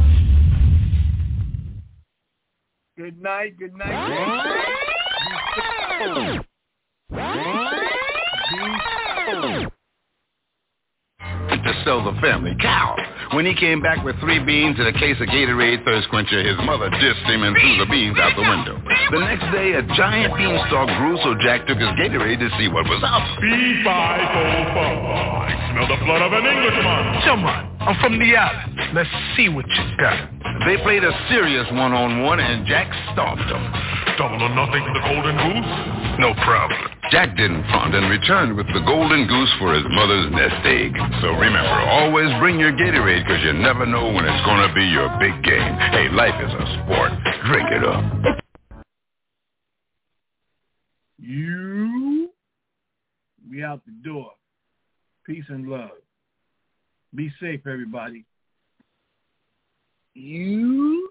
Good night. Good night. To sell the family cow. When he came back with three beans and a case of Gatorade Thirst Quencher, his mother dissed him and threw the beans out the window. The next day, a giant beanstalk grew, so Jack took his Gatorade to see what was up. B five oh five. Smell the blood of an Englishman. Come on, I'm from the island. Let's see what you got. They played a serious one-on-one, and Jack stomped them. Double or nothing for the Golden Goose? No problem. Jack didn't front and returned with the Golden Goose for his mother's nest egg. So remember, always bring your Gatorade, because you never know when it's going to be your big game. Hey, life is a sport. Drink it up. You be out the door. Peace and love. Be safe, everybody. You